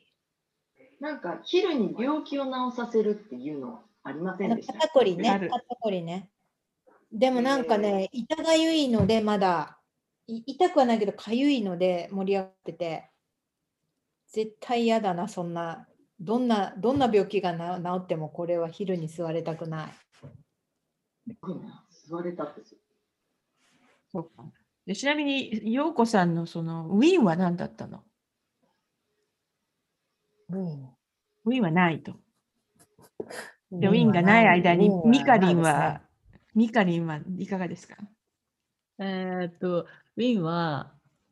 なんか昼に病気を治させるっていうのありませんでした？ 肩こりね、 ある肩こりね。でもなんかね、痛がゆいので、まだ、痛くはないけど、かゆいので盛り上がってて、絶対嫌だな、そんな、どんな病気が治っても、これは昼に吸われたくない。 吸われたって。 そうか。で、ちなみに、陽子さんのそのウィンは何だったの？ウィンはないと。で、ウィンがない間に、ミカリンはいかがですか？ ウィンは、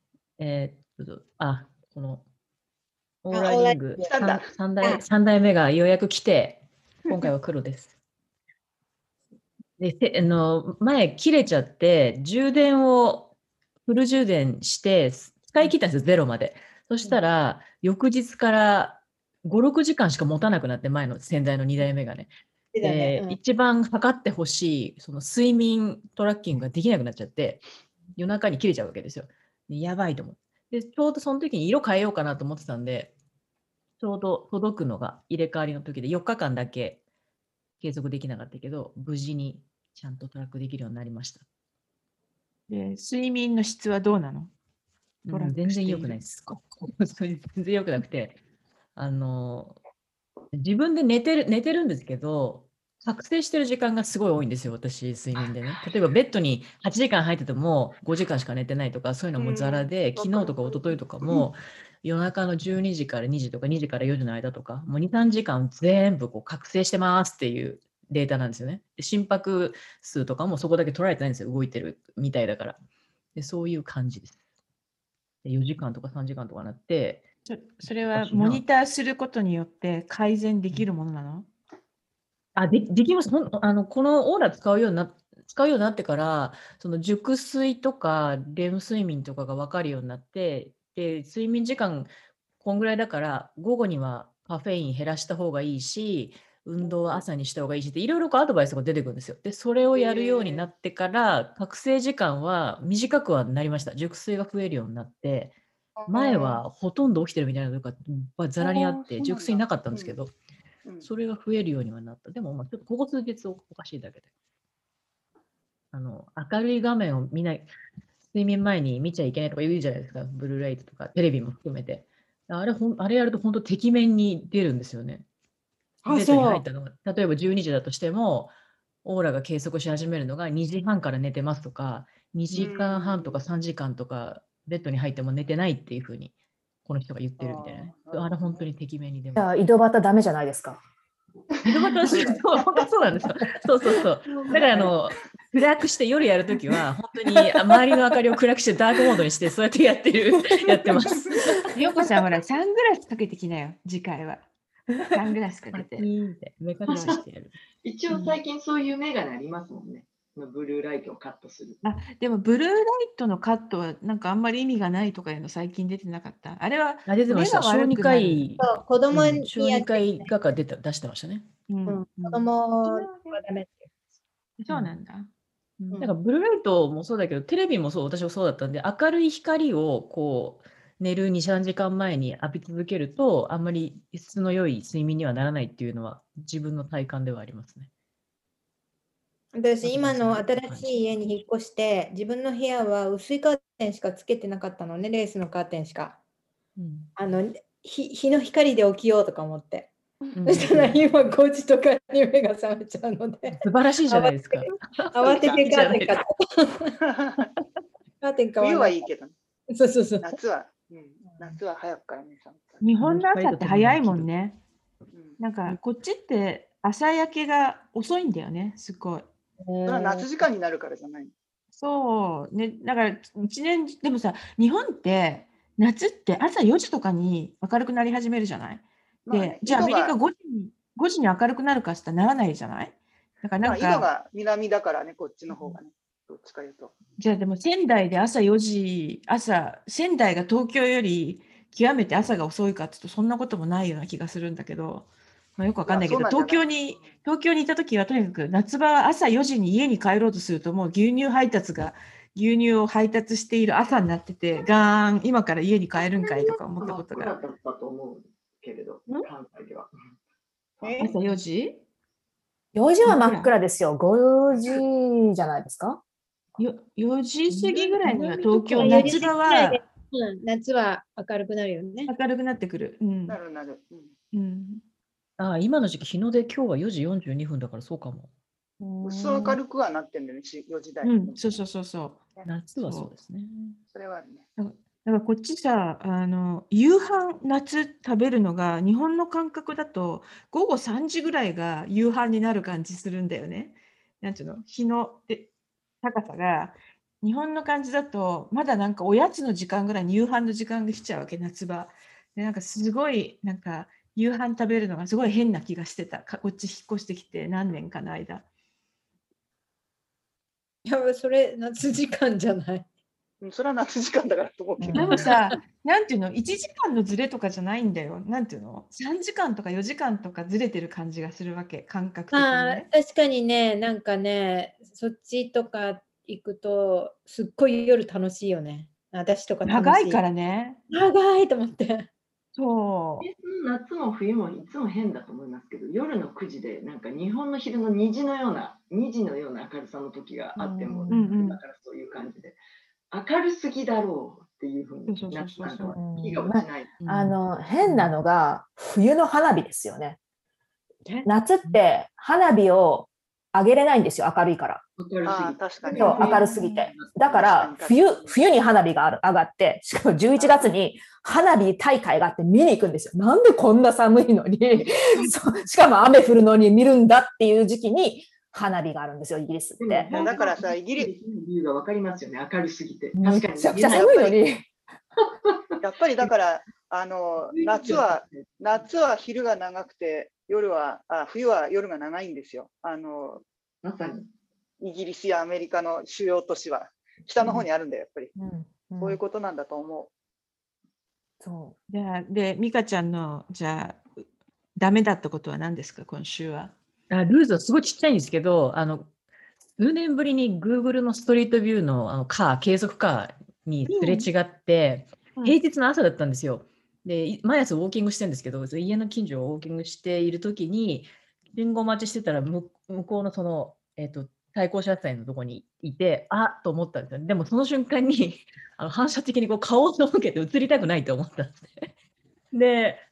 このオーラリング3代目がようやく来て、今回は黒です。で前切れちゃって、充電をフル充電して使い切ったんですよ、ゼロまで。そしたら、翌日から5、6時間しか持たなくなって、前の先代の2代目がね。で、一番測ってほしいその睡眠トラッキングができなくなっちゃって、夜中に切れちゃうわけですよ。でやばいと思って。で、ちょうどその時に色変えようかなと思ってたんで、ちょうど届くのが入れ替わりの時で4日間だけ継続できなかったけど、無事にちゃんとトラックできるようになりました。 で、睡眠の質はどうなの？ 全然良くないです。全然良くなくて、自分で寝てるんですけど、覚醒してる時間がすごい多いんですよ、私、睡眠でね。例えばベッドに8時間入ってても5時間しか寝てないとか、そういうのもザラで、昨日とか一昨日とかも夜中の12時から2時とか2時から4時の間とか、もう2、3時間全部こう覚醒してますっていうデータなんですよね。で、心拍数とかもそこだけ取られてないんですよ、動いてるみたいだから。で、そういう感じです。で4時間とか3時間とかなって、 それはモニターすることによって改善できるものなの？ できます。このオーラ使うようになってから、その熟睡とかレム睡眠とかが分かるようになって、で、睡眠時間こんぐらいだから、午後にはカフェイン減らした方がいいし、運動は朝にした方がいいしって、いろいろアドバイスが出てくるんですよ。で、それをやるようになってから、覚醒時間は短くはなりました。熟睡が増えるようになって、前はほとんど起きてるみたいなのがざらにあって、熟睡なかったんですけど、それが増えるようにはなった。でも、ちょっとここ数日おかしいだけで。明るい画面を睡眠前に見ちゃいけないとか言うじゃないですか。ブルーライトとかテレビも含めて。あれやると本当てきめんに出るんですよね。ベッドに入ったのが、例えば12時だとしても、オーラが計測し始めるのが2時半から寝てますとか、2時間半とか3時間とかベッドに入っても寝てないっていうふうにこの人が言ってるみたいなね。あれ本当にてきめんに出じゃます。 あ井戸端ダメじゃないですか。 井戸端そうなんですよ。そうそうそう。だから暗くして夜やるときは、本当に周りの明かりを暗くしてダークモードにして、そうやってやってます。 ようこさん、ほら、サングラスかけてきなよ、次回は。サングラスかけて。 目隠ししてやる。 一応最近そういうメガネありますもんね。ブルーライトをカットする。 でも、ブルーライトのカットは、なんかあんまり意味がないとかいうの最近出てなかった。あれは、 出てました。小児科医。 そう子供に小児科医画家出してましたね。 子供はダメって。 そうなんだ。 なんかブルーライトもそうだけど、テレビもそう、私もそうだったんで、明るい光をこう寝る2、3時間前に浴び続けると、あんまり質の良い睡眠にはならないっていうのは、自分の体感ではありますね。 私、今の新しい家に引っ越して、自分の部屋は薄いカーテンしかつけてなかったのね、レースのカーテンしか。日の光で起きようとか思って。そしたら今5時とかに目が覚めちゃうので。 素晴らしいじゃないですか。 慌ててカーテン買った。カーテン買わない。 冬はいいけどね。 そうそうそう。 夏は早くからね。 日本の朝って早いもんね。なんかこっちって朝焼けが遅いんだよね、すごい。 それは夏時間になるからじゃない。 そうね、だから一年でもさ、日本って夏って朝4時とかに明るくなり始めるじゃない。で、じゃあアメリカ5時に明るくなるかってならないじゃない。だからなんか緯度が南だからね、こっちの方がね。どっちかいうと。 じゃあでも仙台で朝4時、仙台が東京より極めて朝が遅いかっていうとそんなこともないような気がするんだけど、よくわかんないけど、東京にいた時はとにかく夏場は朝4時に家に帰ろうとするともう牛乳を配達している朝になってて、ガーン、今から家に帰るんかいとか思ったことが。 だったと思うけれど、関西では。 朝4時 ?4 時は真っ暗ですよ。5時じゃないですか。 4時過ぎぐらいには東京、夏場は、 夏は明るくなるよね。 明るくなってくる。 なる。 今の時期、日の出、今日は4時42分だからそうかも。 薄明るくはなってんだよね、4時台。 そう。 夏はそうですね。 それはね。 だからこっちさ、夕飯、夏食べるのが、日本の感覚だと、午後3時ぐらいが夕飯になる感じするんだよね。なんていうの、日の高さが、日本の感じだと、まだなんかおやつの時間ぐらいに夕飯の時間が来ちゃうわけ、夏場。で、なんかすごい、なんか夕飯食べるのがすごい変な気がしてた。こっち引っ越してきて何年かの間。 いや、それ夏時間じゃない。 それは夏時間だからと思うけど。 でもさ、なんていうの、1時間のずれとかじゃないんだよ。なんていうの、3時間とか4時間とかずれてる感じがするわけ、感覚的にね。 確かにね、なんかね、そっちとか行くと、すっごい夜楽しいよね。私とか楽しい。 長いからね。 長いと思って。 そう。 夏も冬もいつも変だと思いますけど、夜の9時でなんか日本の昼の2時のような明るさの時があっても、今からそういう感じで。明るすぎだろうっていうふうになったのは気が落ちない。 変なのが冬の花火ですよね。夏って花火を上げれないんですよ、明るいから。 確かに。 明るすぎて。だから冬に花火が上がって、しかも11月に花火大会があって見に行くんですよ。なんでこんな寒いのにしかも雨降るのに見るんだっていう時期に花火があるんですよ、イギリスって。 だからさ、イギリス理由が分かりますよね、明るすぎて。 めちゃくちゃ寒いのに。 やっぱりだから、夏は昼が長くて、冬は夜が長いんですよ。 まさに。 イギリスやアメリカの主要都市は北の方にあるんだよ、やっぱり。そういうことなんだと思う。 そう。 で、美香ちゃんの、じゃあ、ダメだったことは何ですか、今週は。 ルーズはすごいちっちゃいんですけど、数年ぶりに Google のストリートビューの計測カーにすれ違って、平日の朝だったんですよ。で、毎朝ウォーキングしてるんですけど、家の近所をウォーキングしているときに、信号待ちしてたら向こうのその、対向車線のところにいて、と思ったんですよ。でもその瞬間に反射的に顔を向けて映りたくないと思ったんですね。で、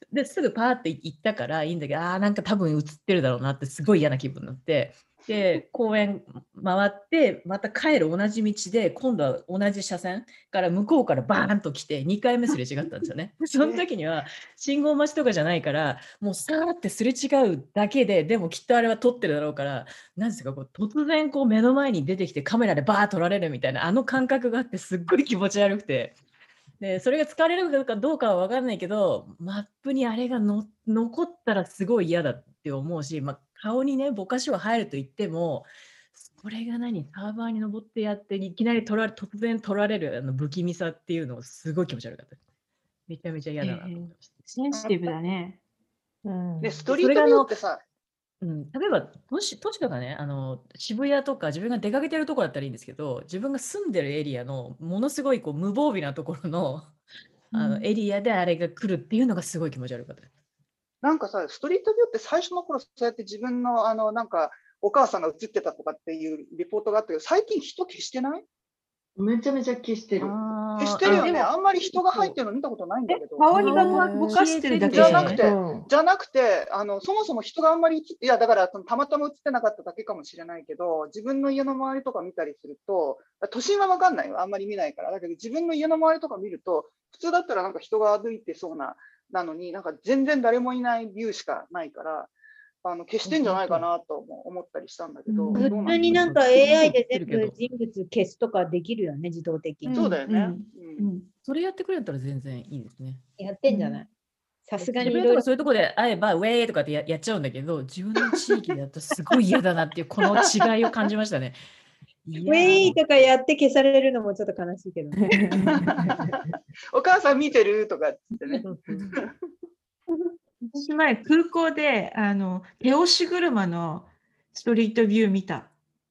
ですぐパーって行ったからいいんだけど、なんか多分映ってるだろうなってすごい嫌な気分になって、で、公園回って、また帰る同じ道で、今度は同じ車線から向こうからバーンと来て、2回目すれ違ったんですよね。その時には信号待ちとかじゃないから、もうさーってすれ違うだけで、でもきっとあれは撮ってるだろうから、なんですか、こう突然こう目の前に出てきてカメラでバーッ撮られるみたいな、あの感覚があってすっごい気持ち悪くて。で、それが使われるかどうかは分かんないけど、マップにあれが残ったらすごい嫌だって思うし、顔にね、ぼかしは入ると言っても、これがサーバーに登ってやって、いきなり突然取られる不気味さっていうのをすごい気持ち悪かった。めちゃめちゃ嫌だなと思いました。 センシティブだね。 で、ストリートビューってさ、 例えば都市とかね、渋谷とか自分が出かけてるところだったらいいんですけど、自分が住んでるエリアのものすごいこう無防備なところの、エリアであれが来るっていうのがすごい気持ち悪かった。 なんかさ、ストリートビューって最初の頃、そうやって自分のなんかお母さんが映ってたとかっていうリポートがあったけど、最近人消してない？ めちゃめちゃ消してる。 消してるよね。あんまり人が入ってるの見たことないんだけど。 顔にぼかしてるだけじゃなくて、そもそも人があんまりいや、だからたまたま映ってなかっただけかもしれないけど、自分の家の周りとか見たりすると、都心は分かんないよ。あんまり見ないから。だけど自分の家の周りとか見ると、普通だったらなんか人が歩いてそうなのに、なんか全然誰もいないビューしかないから、消してんじゃないかなと思ったりしたんだけど。 普通になんか AI で全部人物消すとかできるよね、自動的に。 そうだよね。 それやってくれたら全然いいですね。 やってんじゃない？さすがに自分とかそういうところで会えば、ウェイとかってやっちゃうんだけど、自分の地域だとすごい嫌だなっていう、この違いを感じましたね。 ウェイとかやって消されるのもちょっと悲しいけどね。 お母さん見てるとかってね。 私前空港で手押し車のストリートビュー見た。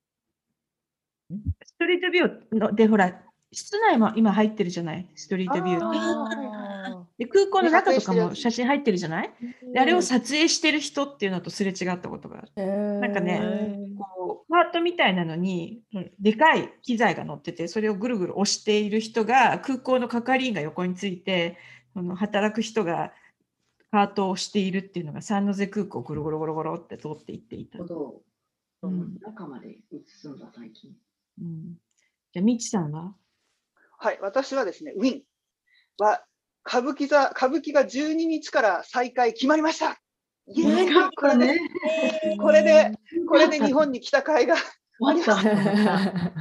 ストリートビューでほら室内も今入ってるじゃない、ストリートビューで空港の中とかも写真入ってるじゃない。であれを撮影してる人っていうのとすれ違ったことがある。なんかね、こうカートみたいなのにでかい機材が乗ってて、それをぐるぐる押している人が、空港の係員が横について、働く人がカートをしているっていうのがサンノゼ空港をゴロゴロゴロゴロって通っていっていた。 中まで映すんだ最近。 じゃあみちさんは？ はい、私はですね、ウィンは歌舞伎が12日から再開決まりました。イエーイ、これで日本に来た甲斐がありました。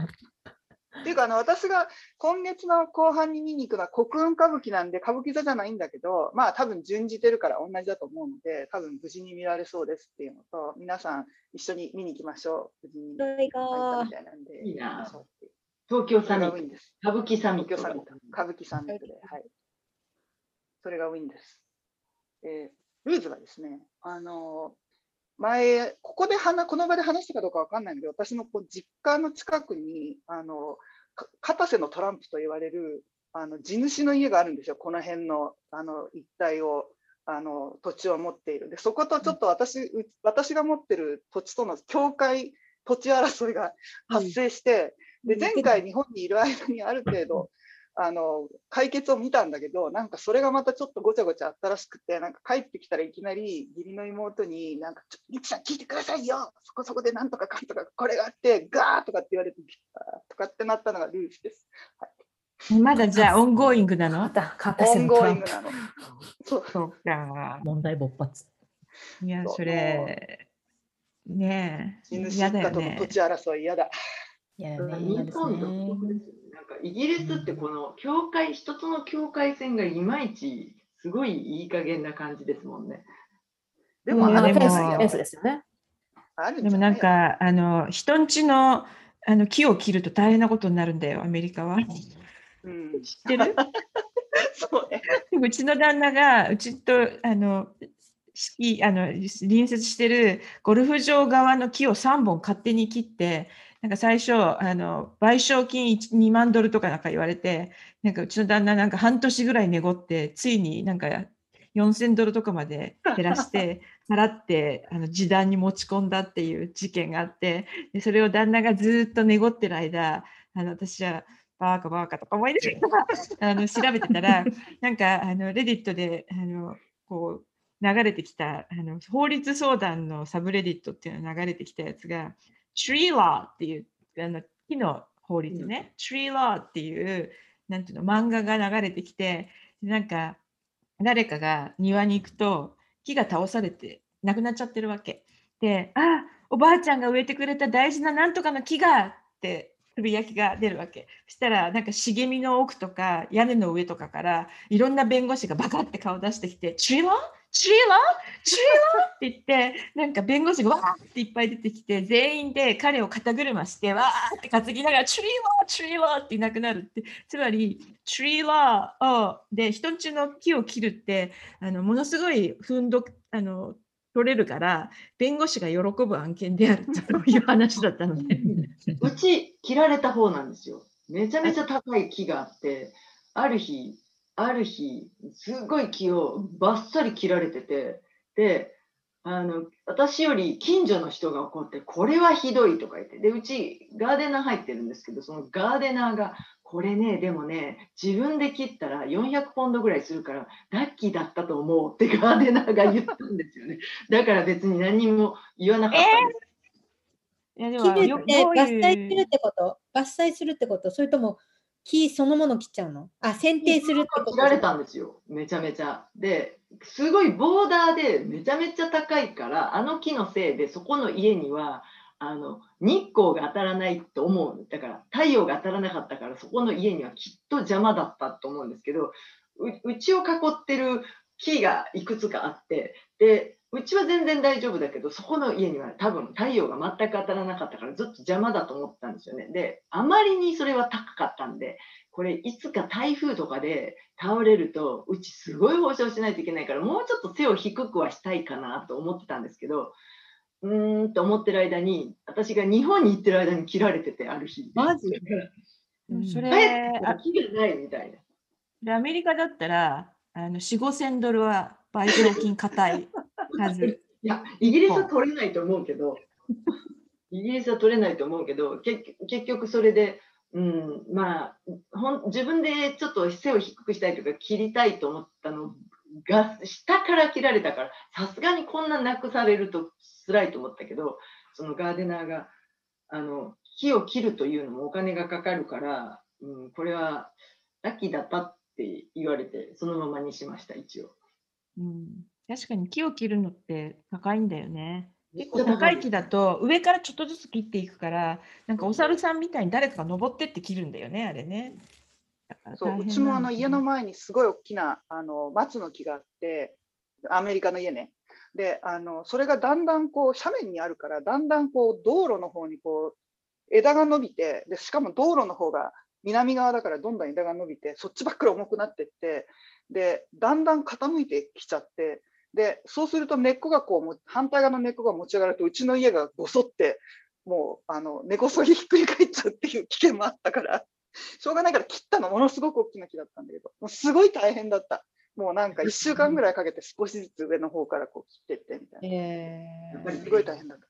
っていうか私が今月の後半に見に行くのは国運歌舞伎なんで、歌舞伎座じゃないんだけど、まあ多分準じてるから同じだと思うので、多分無事に見られそうですっていうのと、皆さん一緒に見に行きましょう。無事に会えたみたいなんで。 いいな。東京サミット。歌舞伎サミット。 歌舞伎サミットで、はい。それがウィンです。ルーズはですね、前、この場で話したかどうかわかんないので、私の実家の近くに、片瀬のトランプと言われる、地主の家があるんですよ。この辺の、一帯を、土地を持っている。で、そことちょっと私が持ってる土地との土地争いが発生して、で、前回日本にいる間にある程度、解決を見たんだけど、なんかそれがまたちょっとごちゃごちゃあったらしくて、なんか帰ってきたらいきなり義理の妹に、なんか、みちさん聞いてくださいよ、そこでなんとかかんとか、これがあって、ガーとかって言われてきたとかってなったのがルーツです。はい、 まだじゃあオンゴーイングなの？ オンゴーイングなの。 そうか。 問題勃発。 いや、それ、ねえ。 地主一家との土地争い嫌だ。 日本独特ですよね。なんかイギリスってこの一つの境界線がいまいちすごいいい加減な感じですもんね。 でもフェンスですよね。 でもなんか人んちの木を切ると大変なことになるんだよ、アメリカは。知ってる？ そうね。 うちの旦那がうちと隣接してるゴルフ場側の木を3本勝手に切って、なんか最初賠償金2万ドルとかなんか言われて、なんかうちの旦那なんか半年ぐらい寝ごって、ついになんか4000ドルとかまで減らして払って示談に持ち込んだっていう事件があって、でそれを旦那がずっと寝ごってる間、私はバーカとか思い出して調べてたら、なんかレディットでこう流れてきた法律相談のサブレディットっていうのが流れてきたやつが Tree Law っていう木の法律ね、Tree Law っていうなんていうの漫画が流れてきて、なんか誰かが庭に行くと木が倒されてなくなっちゃってるわけで、おばあちゃんが植えてくれた大事ななんとかの木がってつぶやきが出るわけ。そしたらなんか茂みの奥とか屋根の上とかからいろんな弁護士がバカって顔出してきて、チリラチリラチリラって言って、なんか弁護士がわーっていっぱい出てきて、全員で彼を肩車してわーって担ぎながらチリラチリラっていなくなるって、つまりチリラで人んちの木を切るってものすごい取れるから弁護士が喜ぶ案件であるという話だったのでうち切られた方なんですよ。めちゃめちゃ高い木があって、ある日すごい木をバッサリ切られてて、で私より近所の人が怒って、これはひどいとか言って、でうちガーデナー入ってるんですけど、そのガーデナーがこれね、でもね、自分で切ったら400ポンドぐらいするからラッキーだったと思うってガーデナーが言ったんですよね。だから別に何も言わなかったんです。 いやで切るってもどう伐採すいうるってこと伐採するってことそれとも木そのもの切っちゃうの剪定するってこと切られたんですよ、めちゃめちゃ。で、すごいボーダーでめちゃめちゃ高いから、あの木のせいでそこの家には日光が当たらないと思う。だから太陽が当たらなかったから、そこの家にはきっと邪魔だったと思うんですけど、うちを囲ってる木がいくつかあって、でうちは全然大丈夫だけど、そこの家には多分太陽が全く当たらなかったからずっと邪魔だと思ったんですよね。で、あまりにそれは高かったんで、これいつか台風とかで倒れると、うちすごい保証しないといけないから、もうちょっと背を低くはしたいかなと思ってたんですけど、と思ってる間に、私が日本に行ってる間に切られてて、ある日。 マジそ帰れってきたら木がないみたいな。 でアメリカだったら4、5千ドルは賠償金硬いはず。 いや、イギリスは取れないと思うけど、結局それで、まあ自分でちょっと背を低くしたいとか切りたいと思ったのが下から切られたから、さすがにこんななくされると辛いと思ったけど、そのガーデナーが木を切るというのもお金がかかるから、これはラッキーだったって言われて、そのままにしました、一応。 確かに木を切るのって高いんだよね。結構高い木だと上からちょっとずつ切っていくから、なんかお猿さんみたいに誰かが登ってって切るんだよね、あれね。 そう、うちも家の前にすごい大きな松の木があって、アメリカの家ね。で、それがだんだんこう斜面にあるから、だんだんこう道路の方にこう枝が伸びて、でしかも道路の方が南側だからどんどん枝が伸びて、そっちばっかり重くなっていって、でだんだん傾いてきちゃって、でそうすると根っこがこう反対側の根っこが持ち上がると、うちの家がごそってもう根こそぎひっくり返っちゃうっていう危険もあったから、しょうがないから切ったの。ものすごく大きな木だったんだけど、もうすごい大変だった。もうなんか1週間ぐらいかけて少しずつ上の方からこう切ってってみたいな。やっぱりすごい大変だった。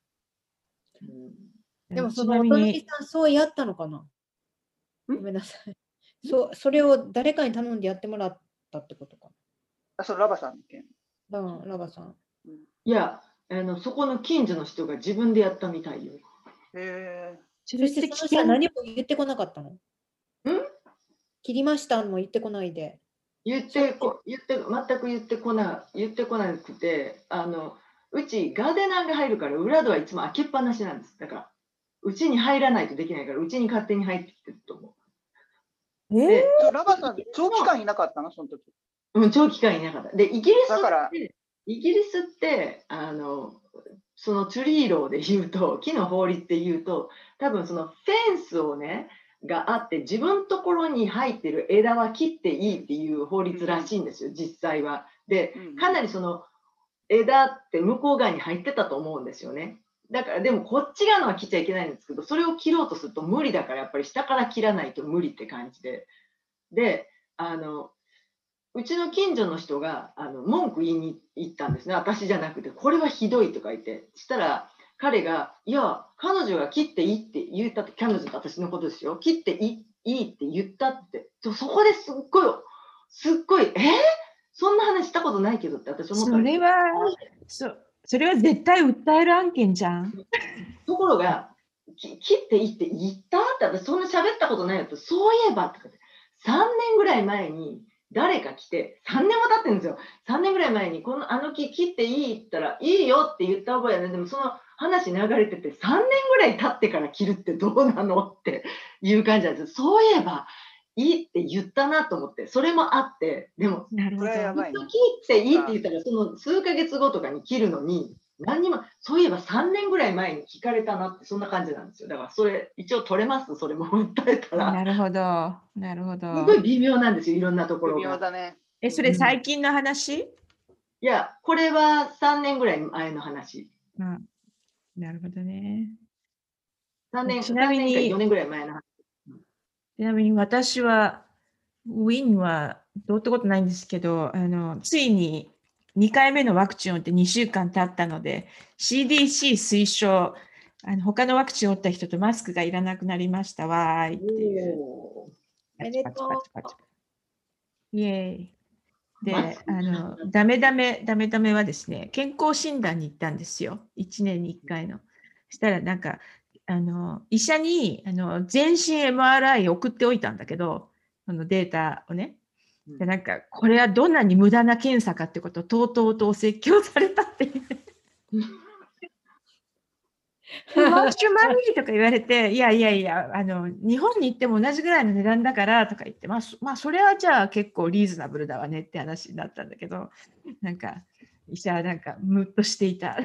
でもそのお隣さんそうやったのかな。ごめんなさい。それを誰かに頼んでやってもらったってことかな。 そのラバさんの件。 ラバさん。 いや、そこの近所の人が自分でやったみたいよ。 そしてその人は何も言ってこなかったの？切りましたも言ってこないで。 全く言ってこなくて、うちガーデナーが入るから裏ドアいつも開けっぱなしなんです。だからうちに入らないとできないから、うちに勝手に入ってきてると思う。 ラバさん長期間いなかったのその時？ 長期間いなかった。でイギリスってそのツリーローで言うと、木の法律で言うと、多分そのフェンスをねがあって、自分のところに入ってる枝は切っていいっていう法律らしいんですよ、実際は。で、かなりその枝って向こう側に入ってたと思うんですよね。だからでもこっち側のは切っちゃいけないんですけど、それを切ろうとすると無理だから、やっぱり下から切らないと無理って感じで。で、うちの近所の人が文句言いに行ったんですね。私じゃなくて、これはひどいとか言って。したら彼が、いや、彼女が切っていいって言ったって、彼女と私のことですよ。切っていいって言ったって。そこですっごい、 そんな話したことないけどって私思ったんですよ。 それは絶対訴える案件じゃん。 ところが、切っていいって言ったって私そんな喋ったことないよと、そういえばとかって3年ぐらい前に誰か来て、3年も経ってるんですよ。3年ぐらい前にあの木切っていいって言ったら、いいよって言った覚えはね、でもその話流れてて、3年ぐらい経ってから切るってどうなのっていう感じなんですよ。そういえば、いいって言ったなと思って、それもあって、でも、 なるほど。 切っていいって言ったら、その数ヶ月後とかに切るのに、何にも、そういえば3年ぐらい前に聞かれたなって、そんな感じなんですよ。だから、それ、一応取れます、それも訴えたら。 なるほど。なるほど。 すごい微妙なんですよ、いろんなところが。 微妙だね。 それ最近の話？ いや、これは3年ぐらい前の話。 なるほどね。 ちなみに4年ぐらい前の話。 ちなみに私は、ウィンはどうってことないんですけど、ついに2回目のワクチンを打って2週間経ったので、CDC 推奨、他のワクチンを打った人とマスクがいらなくなりましたわーいっていう。イエーイ。で、ダメはですね、健康診断に行ったんですよ。1年に1回の。そしたらなんか、医者に全身 MRI 送っておいたんだけど、データをね。でなんか、これはどんなに無駄な検査かってことをとうとうとお説教されたっていう。マッシュマニーとか言われて、いや、日本に行っても同じぐらいの値段だからとか言って、まあ、それはじゃあ結構リーズナブルだわねって話になったんだけど、なんか、医者はなんか、ムッとしていた。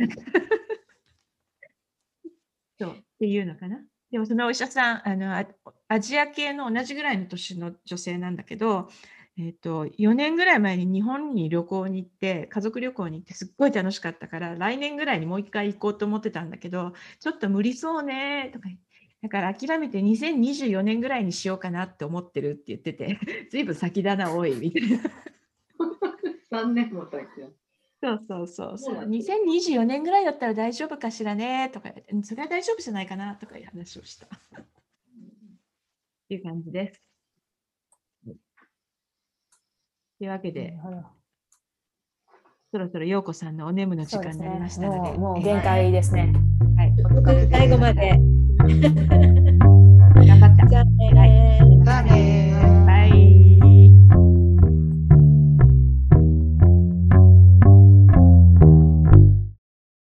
そうっていうのかな。でもそのお医者さん、アジア系の同じぐらいの年の女性なんだけど、4年ぐらい前に日本に旅行に行って、家族旅行に行ってすっごい楽しかったから、来年ぐらいにもう一回行こうと思ってたんだけど、ちょっと無理そうねとか、だから諦めて2024年ぐらいにしようかなって思ってるって言ってて、ずいぶん先だな、おい、みたいな。 3年も先だ。 そう。2024年ぐらいだったら大丈夫かしらねとか、それは大丈夫じゃないかなとかいう話をした。っていう感じです。というわけで、そろそろ陽子さんのお眠の時間になりましたので、 もう限界ですね。 はい。 最後まで。